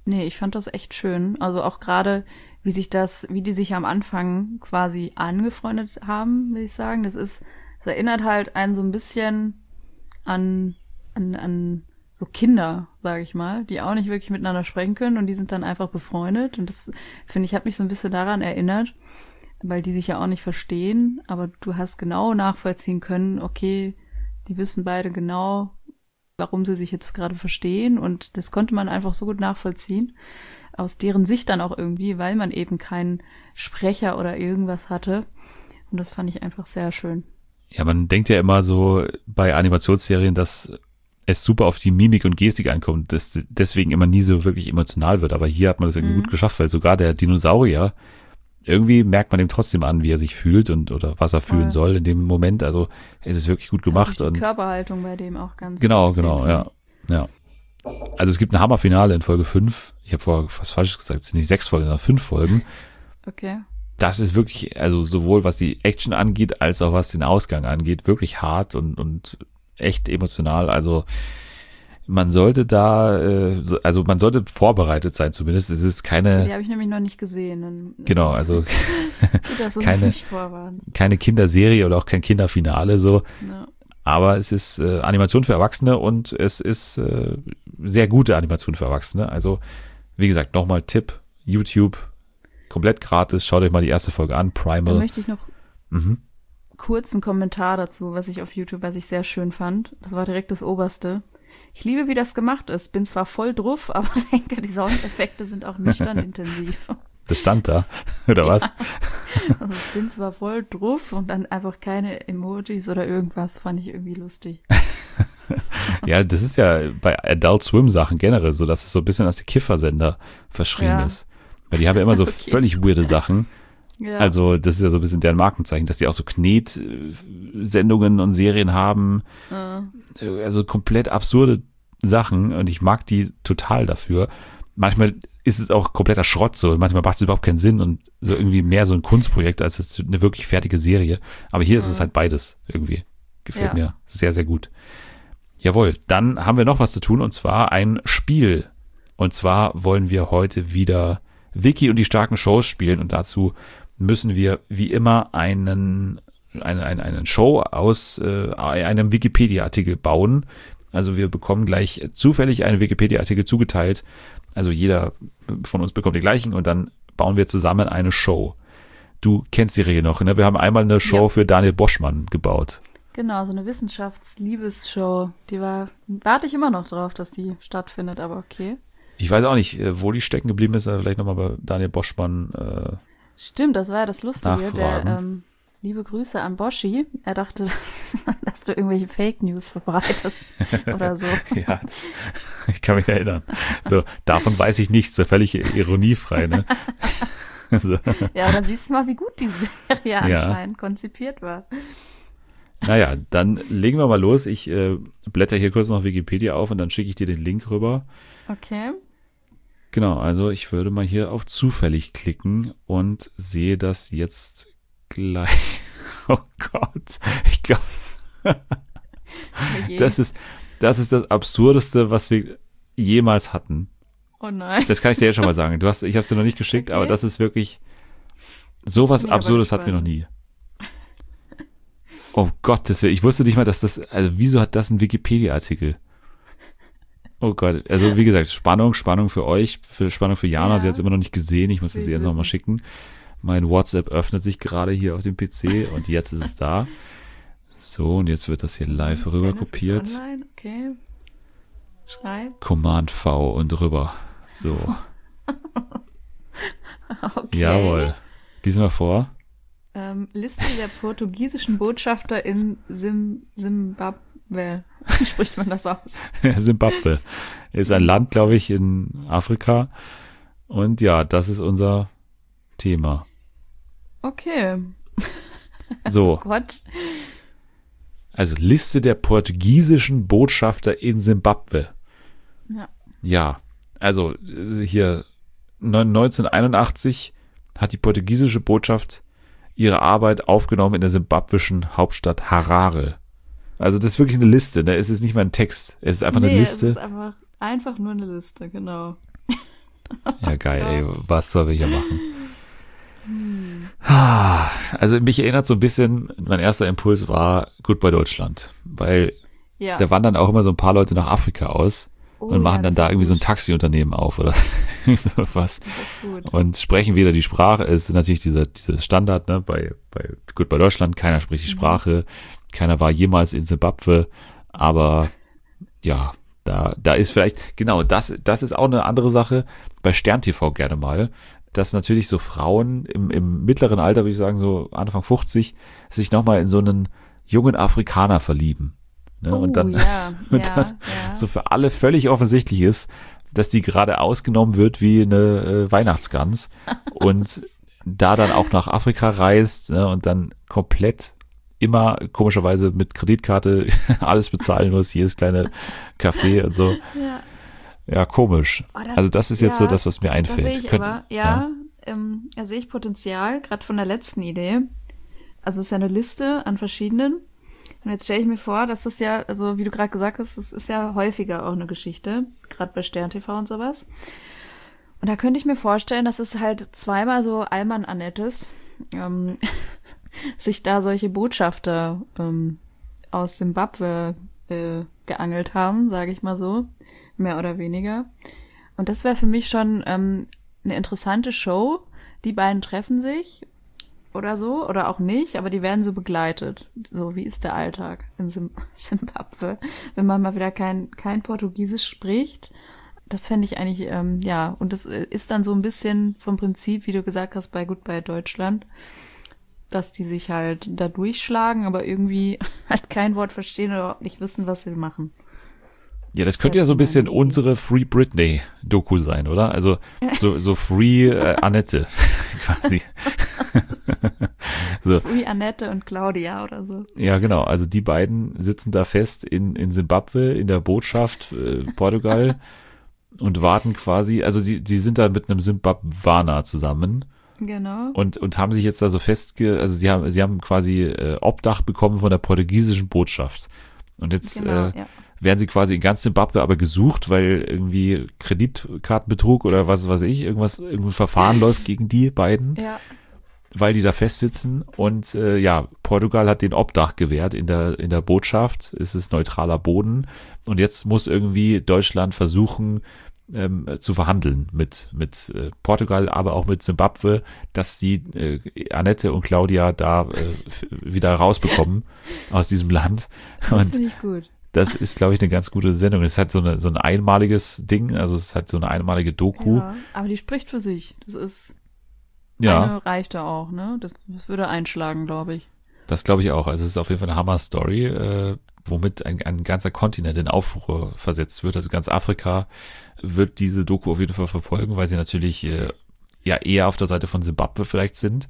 Nee, ich fand das echt schön. Also auch gerade, wie sich das, wie die sich am Anfang quasi angefreundet haben, will ich sagen. Das ist, das erinnert halt einen so ein bisschen an, an, an so Kinder, sage ich mal, die auch nicht wirklich miteinander sprechen können und die sind dann einfach befreundet. Und das, finde ich, hat mich so ein bisschen daran erinnert, weil die sich ja auch nicht verstehen, aber du hast genau nachvollziehen können, okay, die wissen beide genau, warum sie sich jetzt gerade verstehen und das konnte man einfach so gut nachvollziehen, aus deren Sicht dann auch irgendwie, weil man eben keinen Sprecher oder irgendwas hatte und das fand ich einfach sehr schön. Ja, man denkt ja immer so bei Animationsserien, dass es super auf die Mimik und Gestik ankommt, dass deswegen immer nie so wirklich emotional wird, aber hier hat man das irgendwie mhm. gut geschafft, weil sogar der Dinosaurier, irgendwie merkt man ihm trotzdem an, wie er sich fühlt und oder was er fühlen Voll. soll in dem Moment. Also es ist wirklich gut gemacht. Ja, die und Körperhaltung bei dem auch ganz Genau, extrem. genau, ja. ja. Also es gibt ein Hammerfinale in Folge fünf. Ich habe vorher was Falsches gesagt, es sind nicht sechs Folgen, sondern fünf Folgen. Okay. Das ist wirklich, also sowohl was die Action angeht, als auch was den Ausgang angeht, wirklich hart und, und echt emotional. Also man sollte da, äh, so- also man sollte vorbereitet sein zumindest. Es ist keine, Die habe ich nämlich noch nicht gesehen. Dann, genau, also Gut, dass du keine- mich vorwarnst. keine Kinderserie oder auch kein Kinderfinale so. Ja. Aber es ist äh, Animation für Erwachsene und es ist äh, sehr gute Animation für Erwachsene. Also, wie gesagt, nochmal Tipp, YouTube, komplett gratis. Schaut euch mal die erste Folge an, Da Primal. möchte ich noch Mhm. kurz einen Kommentar dazu, was ich auf YouTube, was ich sehr schön fand. Das war direkt das Oberste. Ich liebe, wie das gemacht ist. Bin zwar voll druff, aber denke, die Soundeffekte sind auch nüchtern intensiv. Das stand da, oder was? Also ich bin zwar voll druff und dann einfach keine Emojis oder irgendwas, fand ich irgendwie lustig. Ja, das ist ja bei Adult Swim Sachen generell so, dass es so ein bisschen als der Kiffersender verschrien Ja. ist. Weil die haben ja immer so Okay. völlig weirde Sachen. Ja. Also das ist ja so ein bisschen deren Markenzeichen, dass die auch so Knet-Sendungen und Serien haben. äh, Also komplett absurde Sachen und ich mag die total dafür. Manchmal ist es auch kompletter Schrott so. Manchmal macht es überhaupt keinen Sinn und so irgendwie mehr so ein Kunstprojekt als jetzt eine wirklich fertige Serie. Aber hier ist es halt beides irgendwie. Gefällt Ja. mir sehr, sehr gut. Jawohl, dann haben wir noch was zu tun und zwar ein Spiel. Und zwar wollen wir heute wieder Wiki und die starken Shows spielen und dazu müssen wir wie immer einen, eine, eine, einen Show aus äh, einem Wikipedia-Artikel bauen. Also wir bekommen gleich zufällig einen Wikipedia-Artikel zugeteilt. Also jeder von uns bekommt den gleichen und dann bauen wir zusammen eine Show. Du kennst die Regel noch, ne? Wir haben einmal eine Show Ja. für Daniel Boschmann gebaut. Genau, so eine Wissenschaftsliebesshow. Die war, warte ich immer noch drauf, dass die stattfindet, aber okay. Ich weiß auch nicht, äh, wo die stecken geblieben ist, aber vielleicht nochmal bei Daniel Boschmann. Äh, Stimmt, das war ja das Lustige. Der, Nachfragen. ähm, liebe Grüße an Boschi. Er dachte, dass du irgendwelche Fake News verbreitest oder so. ja, das, ich kann mich erinnern. So, davon weiß ich nichts, so völlig ironiefrei, ne? so. Ja, aber dann siehst du mal, wie gut die Serie anscheinend konzipiert war. Naja, dann legen wir mal los. Ich äh, blätter hier kurz noch Wikipedia auf und dann schicke ich dir den Link rüber. Okay. Genau, also ich würde mal hier auf zufällig klicken und sehe das jetzt gleich. Oh Gott, ich glaube, Oje. das ist, das ist das Absurdeste, was wir jemals hatten. Oh nein. Das kann ich dir jetzt schon mal sagen. Du hast, ich habe es dir noch nicht geschickt, Okay. aber das ist wirklich sowas Bin ich aber Absurdes hatten wir noch gespannt. nie. Oh Gottes Willen, ich wusste nicht mal, dass das, also wieso hat das einen Wikipedia-Artikel? Oh Gott, also wie gesagt, Spannung, Spannung für euch, für Spannung für Jana, Ja. sie hat es immer noch nicht gesehen, ich muss Will es ich ihr nochmal wissen. schicken. Mein WhatsApp öffnet sich gerade hier auf dem P C und jetzt ist es da. So, und jetzt wird das hier live rüber Dennis ist kopiert. online, okay. Schreib. Command V und rüber. So, Okay. jawohl. Lies mal vor. Ähm, Liste der portugiesischen Botschafter in Sim Simbabwe. Wie spricht man das aus? Simbabwe ist ein Land, glaube ich, in Afrika. Und ja, das ist unser Thema. Okay. So, Gott. also Liste der portugiesischen Botschafter in Simbabwe. Ja. Ja, also äh, hier neunzehnhunderteinundachtzig hat die portugiesische Botschaft ihre Arbeit aufgenommen in der simbabwischen Hauptstadt Harare. Also das ist wirklich eine Liste, ne? Es ist nicht mal ein Text, es ist einfach nee, eine es Liste. ist einfach, einfach nur eine Liste, genau. Ja, geil, ey, was sollen wir hier machen? Ah, Also mich erinnert so ein bisschen, mein erster Impuls war Goodbye Deutschland, weil Ja. da wandern auch immer so ein paar Leute nach Afrika aus Oh und machen ja, dann das da ist irgendwie so ein gut. Taxiunternehmen auf oder so was. Das ist gut. Und sprechen wieder die Sprache. Es ist natürlich dieser, dieser Standard, ne, bei, bei Goodbye Deutschland. Keiner spricht die Mhm. Sprache. Keiner war jemals in Simbabwe. Aber ja, da, da ist vielleicht, genau, das, das ist auch eine andere Sache. Bei Stern T V gerne mal, dass natürlich so Frauen im, im mittleren Alter, würde ich sagen, so Anfang fünfzig, sich nochmal in so einen jungen Afrikaner verlieben. Ne? Oh, und dann, ja, und ja, das ja. so für alle völlig offensichtlich ist, dass die gerade ausgenommen wird wie eine äh, Weihnachtsgans und da dann auch nach Afrika reist, ne, und dann komplett immer komischerweise mit Kreditkarte alles bezahlen muss, jedes kleine Café und so. Ja. Ja, komisch. Oh, das- Also das ist jetzt ja, so das, was mir Da einfällt. sehe ich Könnt- aber, ja, ähm, da sehe ich Potenzial, gerade von der letzten Idee. Also es ist ja eine Liste an verschiedenen. Und jetzt stelle ich mir vor, dass das ja, also wie du gerade gesagt hast, das ist ja häufiger auch eine Geschichte, gerade bei Stern T V und sowas. Und da könnte ich mir vorstellen, dass es halt zweimal so Alman Annettes ähm, sich da solche Botschafter ähm, aus Simbabwe äh, geangelt haben, sage ich mal so, mehr oder weniger. Und das wäre für mich schon ähm, eine interessante Show. Die beiden treffen sich oder so, oder auch nicht, aber die werden so begleitet. So, wie ist der Alltag in Sim- Simbabwe, wenn man mal wieder kein, kein Portugiesisch spricht. Das fände ich eigentlich, ähm, ja, und das äh, ist dann so ein bisschen vom Prinzip, wie du gesagt hast, bei Goodbye Deutschland, dass die sich halt da durchschlagen, aber irgendwie halt kein Wort verstehen oder überhaupt nicht wissen, was sie machen. Ja, das könnte ja so ein bisschen unsere Free Britney-Doku sein, oder? Also so, so Free äh, Annette quasi. so. Free Annette und Claudia oder so. Ja, genau. Also die beiden sitzen da fest in, in Simbabwe, in der Botschaft äh, Portugal und warten quasi, also die, die sind da mit einem Simbabwaner zusammen Genau. und, und haben sich jetzt da so festge, also sie haben, sie haben quasi äh, Obdach bekommen von der portugiesischen Botschaft. Und jetzt Genau, äh, ja. werden sie quasi in ganz Simbabwe aber gesucht, weil irgendwie Kreditkartenbetrug oder was weiß ich, irgendwas, irgendein Verfahren läuft gegen die beiden, Ja, weil die da festsitzen. Und äh, ja, Portugal hat den Obdach gewährt in der, in der Botschaft. Es ist neutraler Boden. Und jetzt muss irgendwie Deutschland versuchen, ähm, zu verhandeln mit, mit äh, Portugal, aber auch mit Simbabwe, dass die äh, Annette und Claudia da äh, f- wieder rausbekommen aus diesem Land. das Und finde ich gut. das ist, glaube ich, eine ganz gute Sendung. Es ist halt so, eine, so ein einmaliges Ding, also es ist halt so eine einmalige Doku. Ja, aber die spricht für sich. Das ist, Ja, eine reicht da auch, ne? Das, das würde einschlagen, glaube ich. das glaube ich auch. Also es ist auf jeden Fall eine Hammer-Story, äh, womit ein, ein ganzer Kontinent in Aufruhr versetzt wird. Also ganz Afrika wird diese Doku auf jeden Fall verfolgen, weil sie natürlich äh, ja eher auf der Seite von Simbabwe vielleicht sind.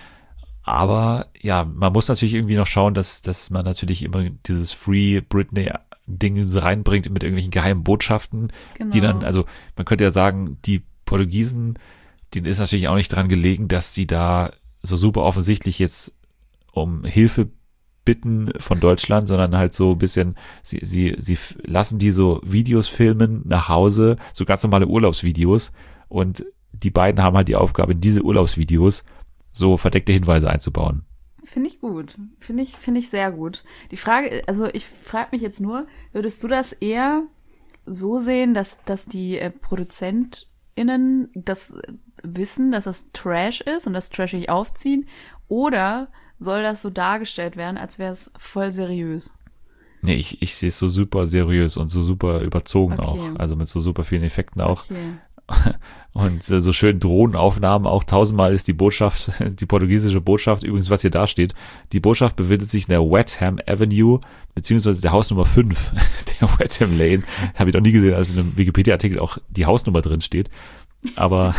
Aber ja, man muss natürlich irgendwie noch schauen, dass, dass man natürlich immer dieses Free Britney-Ding reinbringt mit irgendwelchen geheimen Botschaften, Genau. die dann, also man könnte ja sagen, die Portugiesen, denen ist natürlich auch nicht dran gelegen, dass sie da so super offensichtlich jetzt um Hilfe bitten von Deutschland, sondern halt so ein bisschen, sie, sie, sie f- lassen die so Videos filmen nach Hause, so ganz normale Urlaubsvideos, und die beiden haben halt die Aufgabe, in diese Urlaubsvideos so verdeckte Hinweise einzubauen. Finde ich gut. Finde ich, finde ich sehr gut. Die Frage, also ich frage mich jetzt nur, würdest du das eher so sehen, dass, dass die äh, ProduzentInnen das wissen, dass das Trash ist und das trashig aufziehen? Oder soll das so dargestellt werden, als wäre es voll seriös? Nee, ich, ich sehe es so super seriös und so super überzogen Okay. auch. Also mit so super vielen Effekten auch. Okay. Und äh, so schön Drohnenaufnahmen auch. Tausendmal ist die Botschaft, die portugiesische Botschaft, übrigens, was hier da steht, die Botschaft befindet sich in der Wetham Avenue, beziehungsweise der Hausnummer fünf, der Wetham Lane. Habe ich noch nie gesehen, als in einem Wikipedia-Artikel auch die Hausnummer drin steht. Aber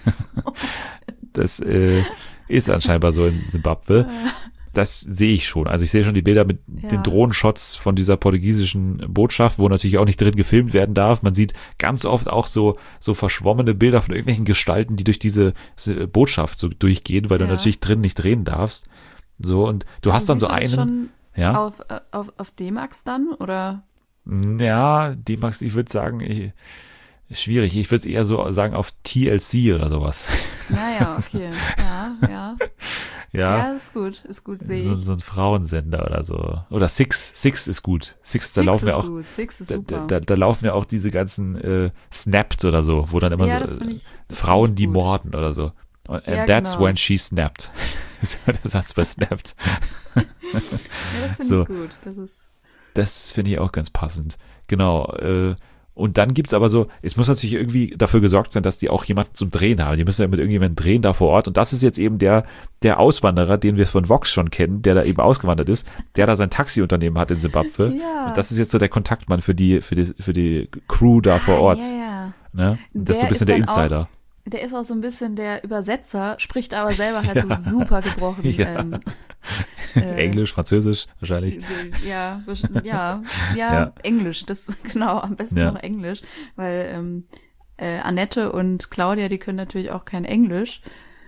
das äh, ist anscheinend so in Simbabwe. Das sehe ich schon. Also ich sehe schon die Bilder mit Ja. den Drohnenshots von dieser portugiesischen Botschaft, wo natürlich auch nicht drin gefilmt werden darf. Man sieht ganz oft auch so, so verschwommene Bilder von irgendwelchen Gestalten, die durch diese äh, Botschaft so durchgehen, weil du Ja. natürlich drin nicht drehen darfst. So, und du hast dann so siehst du das einen, schon ja, auf, äh, auf, auf D-Max dann, oder? ja, die Max, ich würde sagen, ich, Schwierig. Ich würde es eher so sagen auf T L C oder sowas. Naja, okay. Ja, ja. Ja, Ja, ist gut, ist gut, sehe so, ich. so ein Frauensender oder so. Oder Six. Six ist gut. Six, da Six laufen ist ja auch, gut, Six ist da, super. da, da laufen ja auch diese ganzen äh, Snapped oder so, wo dann immer Ja, so das äh, find ich- das Frauen, find ich die gut. morden oder so. And Ja, that's genau. when she snapped. Das ist der Satz bei Snapped. Ja, das finde so. ich gut. Das ist, Das finde ich auch ganz passend. Genau. Äh, und dann gibt's aber so, es muss natürlich irgendwie dafür gesorgt sein, dass die auch jemanden zum Drehen haben. Die müssen ja mit irgendjemandem drehen da vor Ort. Und das ist jetzt eben der, der Auswanderer, den wir von Vox schon kennen, der da eben ausgewandert ist, der da sein Taxiunternehmen hat in Simbabwe. Ja. Und das ist jetzt so der Kontaktmann für die, für die, für die Crew da vor Ort. Ja, ja. Ne? Und das ist so ein Der bisschen ist der dann auch- Insider. Der ist auch so ein bisschen der Übersetzer, spricht aber selber halt so super gebrochen. Ja. Ähm, äh, Englisch, Französisch wahrscheinlich. Ja, besch- ja, ja, Ja. Englisch, das genau, am besten Ja. noch Englisch, weil ähm, äh, Annette und Claudia, die können natürlich auch kein Englisch.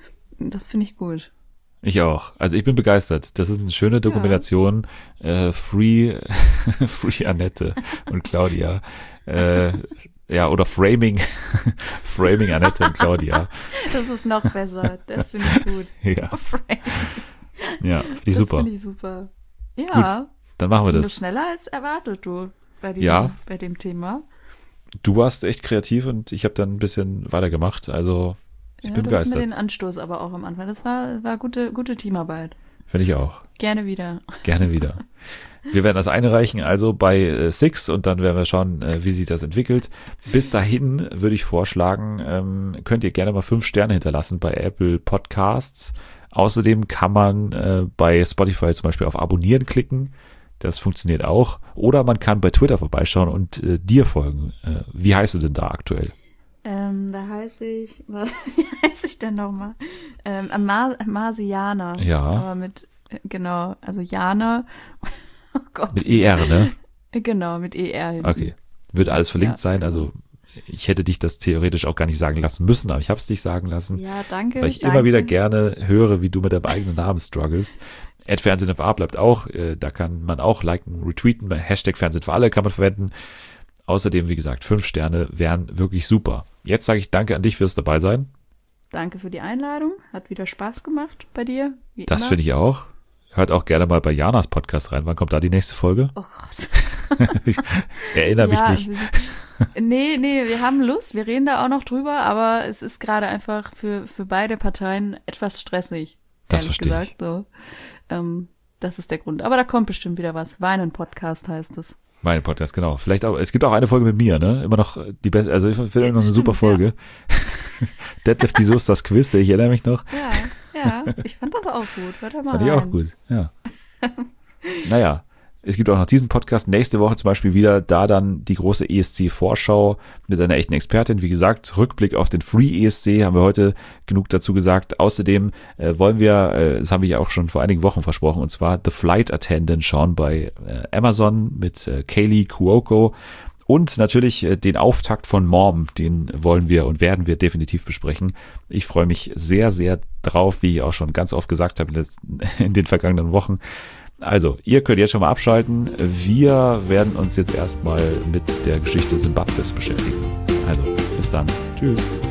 Das finde ich gut. Ich auch. Also ich bin begeistert. Das ist eine schöne Dokumentation. Äh, Free, Free Annette und Claudia. Äh, ja, oder Framing, Framing Annette und Claudia. Das ist noch besser. Das finde ich gut. Ja, Frank, ja, finde ich das super. finde ich super. Ja, Dann machen wir ging das. schneller als erwartet, du, bei, diesem, Ja. bei dem Thema. Du warst echt kreativ und ich habe dann ein bisschen weitergemacht. Also ich ja, bin du hast mir begeistert. den Anstoß aber auch am Anfang. Das war, war gute, gute Teamarbeit. Finde ich auch. Gerne wieder. Gerne wieder. Wir werden das einreichen, also bei äh, Six, und dann werden wir schauen, äh, wie sich das entwickelt. Bis dahin würde ich vorschlagen, ähm, könnt ihr gerne mal fünf Sterne hinterlassen bei Apple Podcasts. Außerdem kann man äh, bei Spotify zum Beispiel auf Abonnieren klicken. Das funktioniert auch. Oder man kann bei Twitter vorbeischauen und äh, dir folgen. Äh, wie heißt du denn da aktuell? Ähm, da heiße ich, was, wie heiße ich denn nochmal? Ähm, Amar Marsianer. Ja. Aber mit, äh, genau, also Jana. Oh Gott. Mit E R, ne? Genau, mit E R hinten. Okay. Wird alles verlinkt Ja. sein. Also ich hätte dich das theoretisch auch gar nicht sagen lassen müssen, aber ich habe es dich sagen lassen. Ja, danke. Weil ich danke. immer wieder gerne höre, wie du mit deinem eigenen Namen strugglest. Ad Fernsehen für A bleibt auch, äh, da kann man auch liken, retweeten, bei Hashtag Fernsehen für alle kann man verwenden. Außerdem, wie gesagt, fünf Sterne wären wirklich super. Jetzt sage ich danke an dich fürs dabei sein. Danke für die Einladung. Hat wieder Spaß gemacht bei dir. Wie Das immer. finde ich auch. Hört auch gerne mal bei Janas Podcast rein. Wann kommt da die nächste Folge? Oh Gott. Ich erinnere mich Ja, nicht. wir- Nee, nee, wir haben Lust, wir reden da auch noch drüber, aber es ist gerade einfach für, für beide Parteien etwas stressig. Das ehrlich verstehe ich. gesagt, so. Ähm, das ist der Grund. Aber da kommt bestimmt wieder was. Weinen-Podcast heißt es. Mein Podcast, genau. Vielleicht auch, es gibt auch eine Folge mit mir, ne? Immer noch die beste, also ich finde Ja, noch eine super stimmt, Folge. Detlef, die Soße, das Quiz, ich erinnere mich noch. Ja, ja, ich fand das auch gut. Hört da mal Fand ich rein. auch gut, ja. Naja, es gibt auch noch diesen Podcast nächste Woche zum Beispiel wieder, da dann die große E S C-Vorschau mit einer echten Expertin. Wie gesagt, Rückblick auf den Free E S C haben wir heute genug dazu gesagt. Außerdem äh, wollen wir, äh, das haben wir ja auch schon vor einigen Wochen versprochen, und zwar The Flight Attendant schauen bei äh, Amazon mit äh, Kaylee Cuoco. Und natürlich äh, den Auftakt von Mom, den wollen wir und werden wir definitiv besprechen. Ich freue mich sehr, sehr drauf, wie ich auch schon ganz oft gesagt habe in, letzten, in den vergangenen Wochen. Also, ihr könnt jetzt schon mal abschalten. Wir werden uns jetzt erstmal mit der Geschichte Simbabwes beschäftigen. Also, bis dann. Tschüss.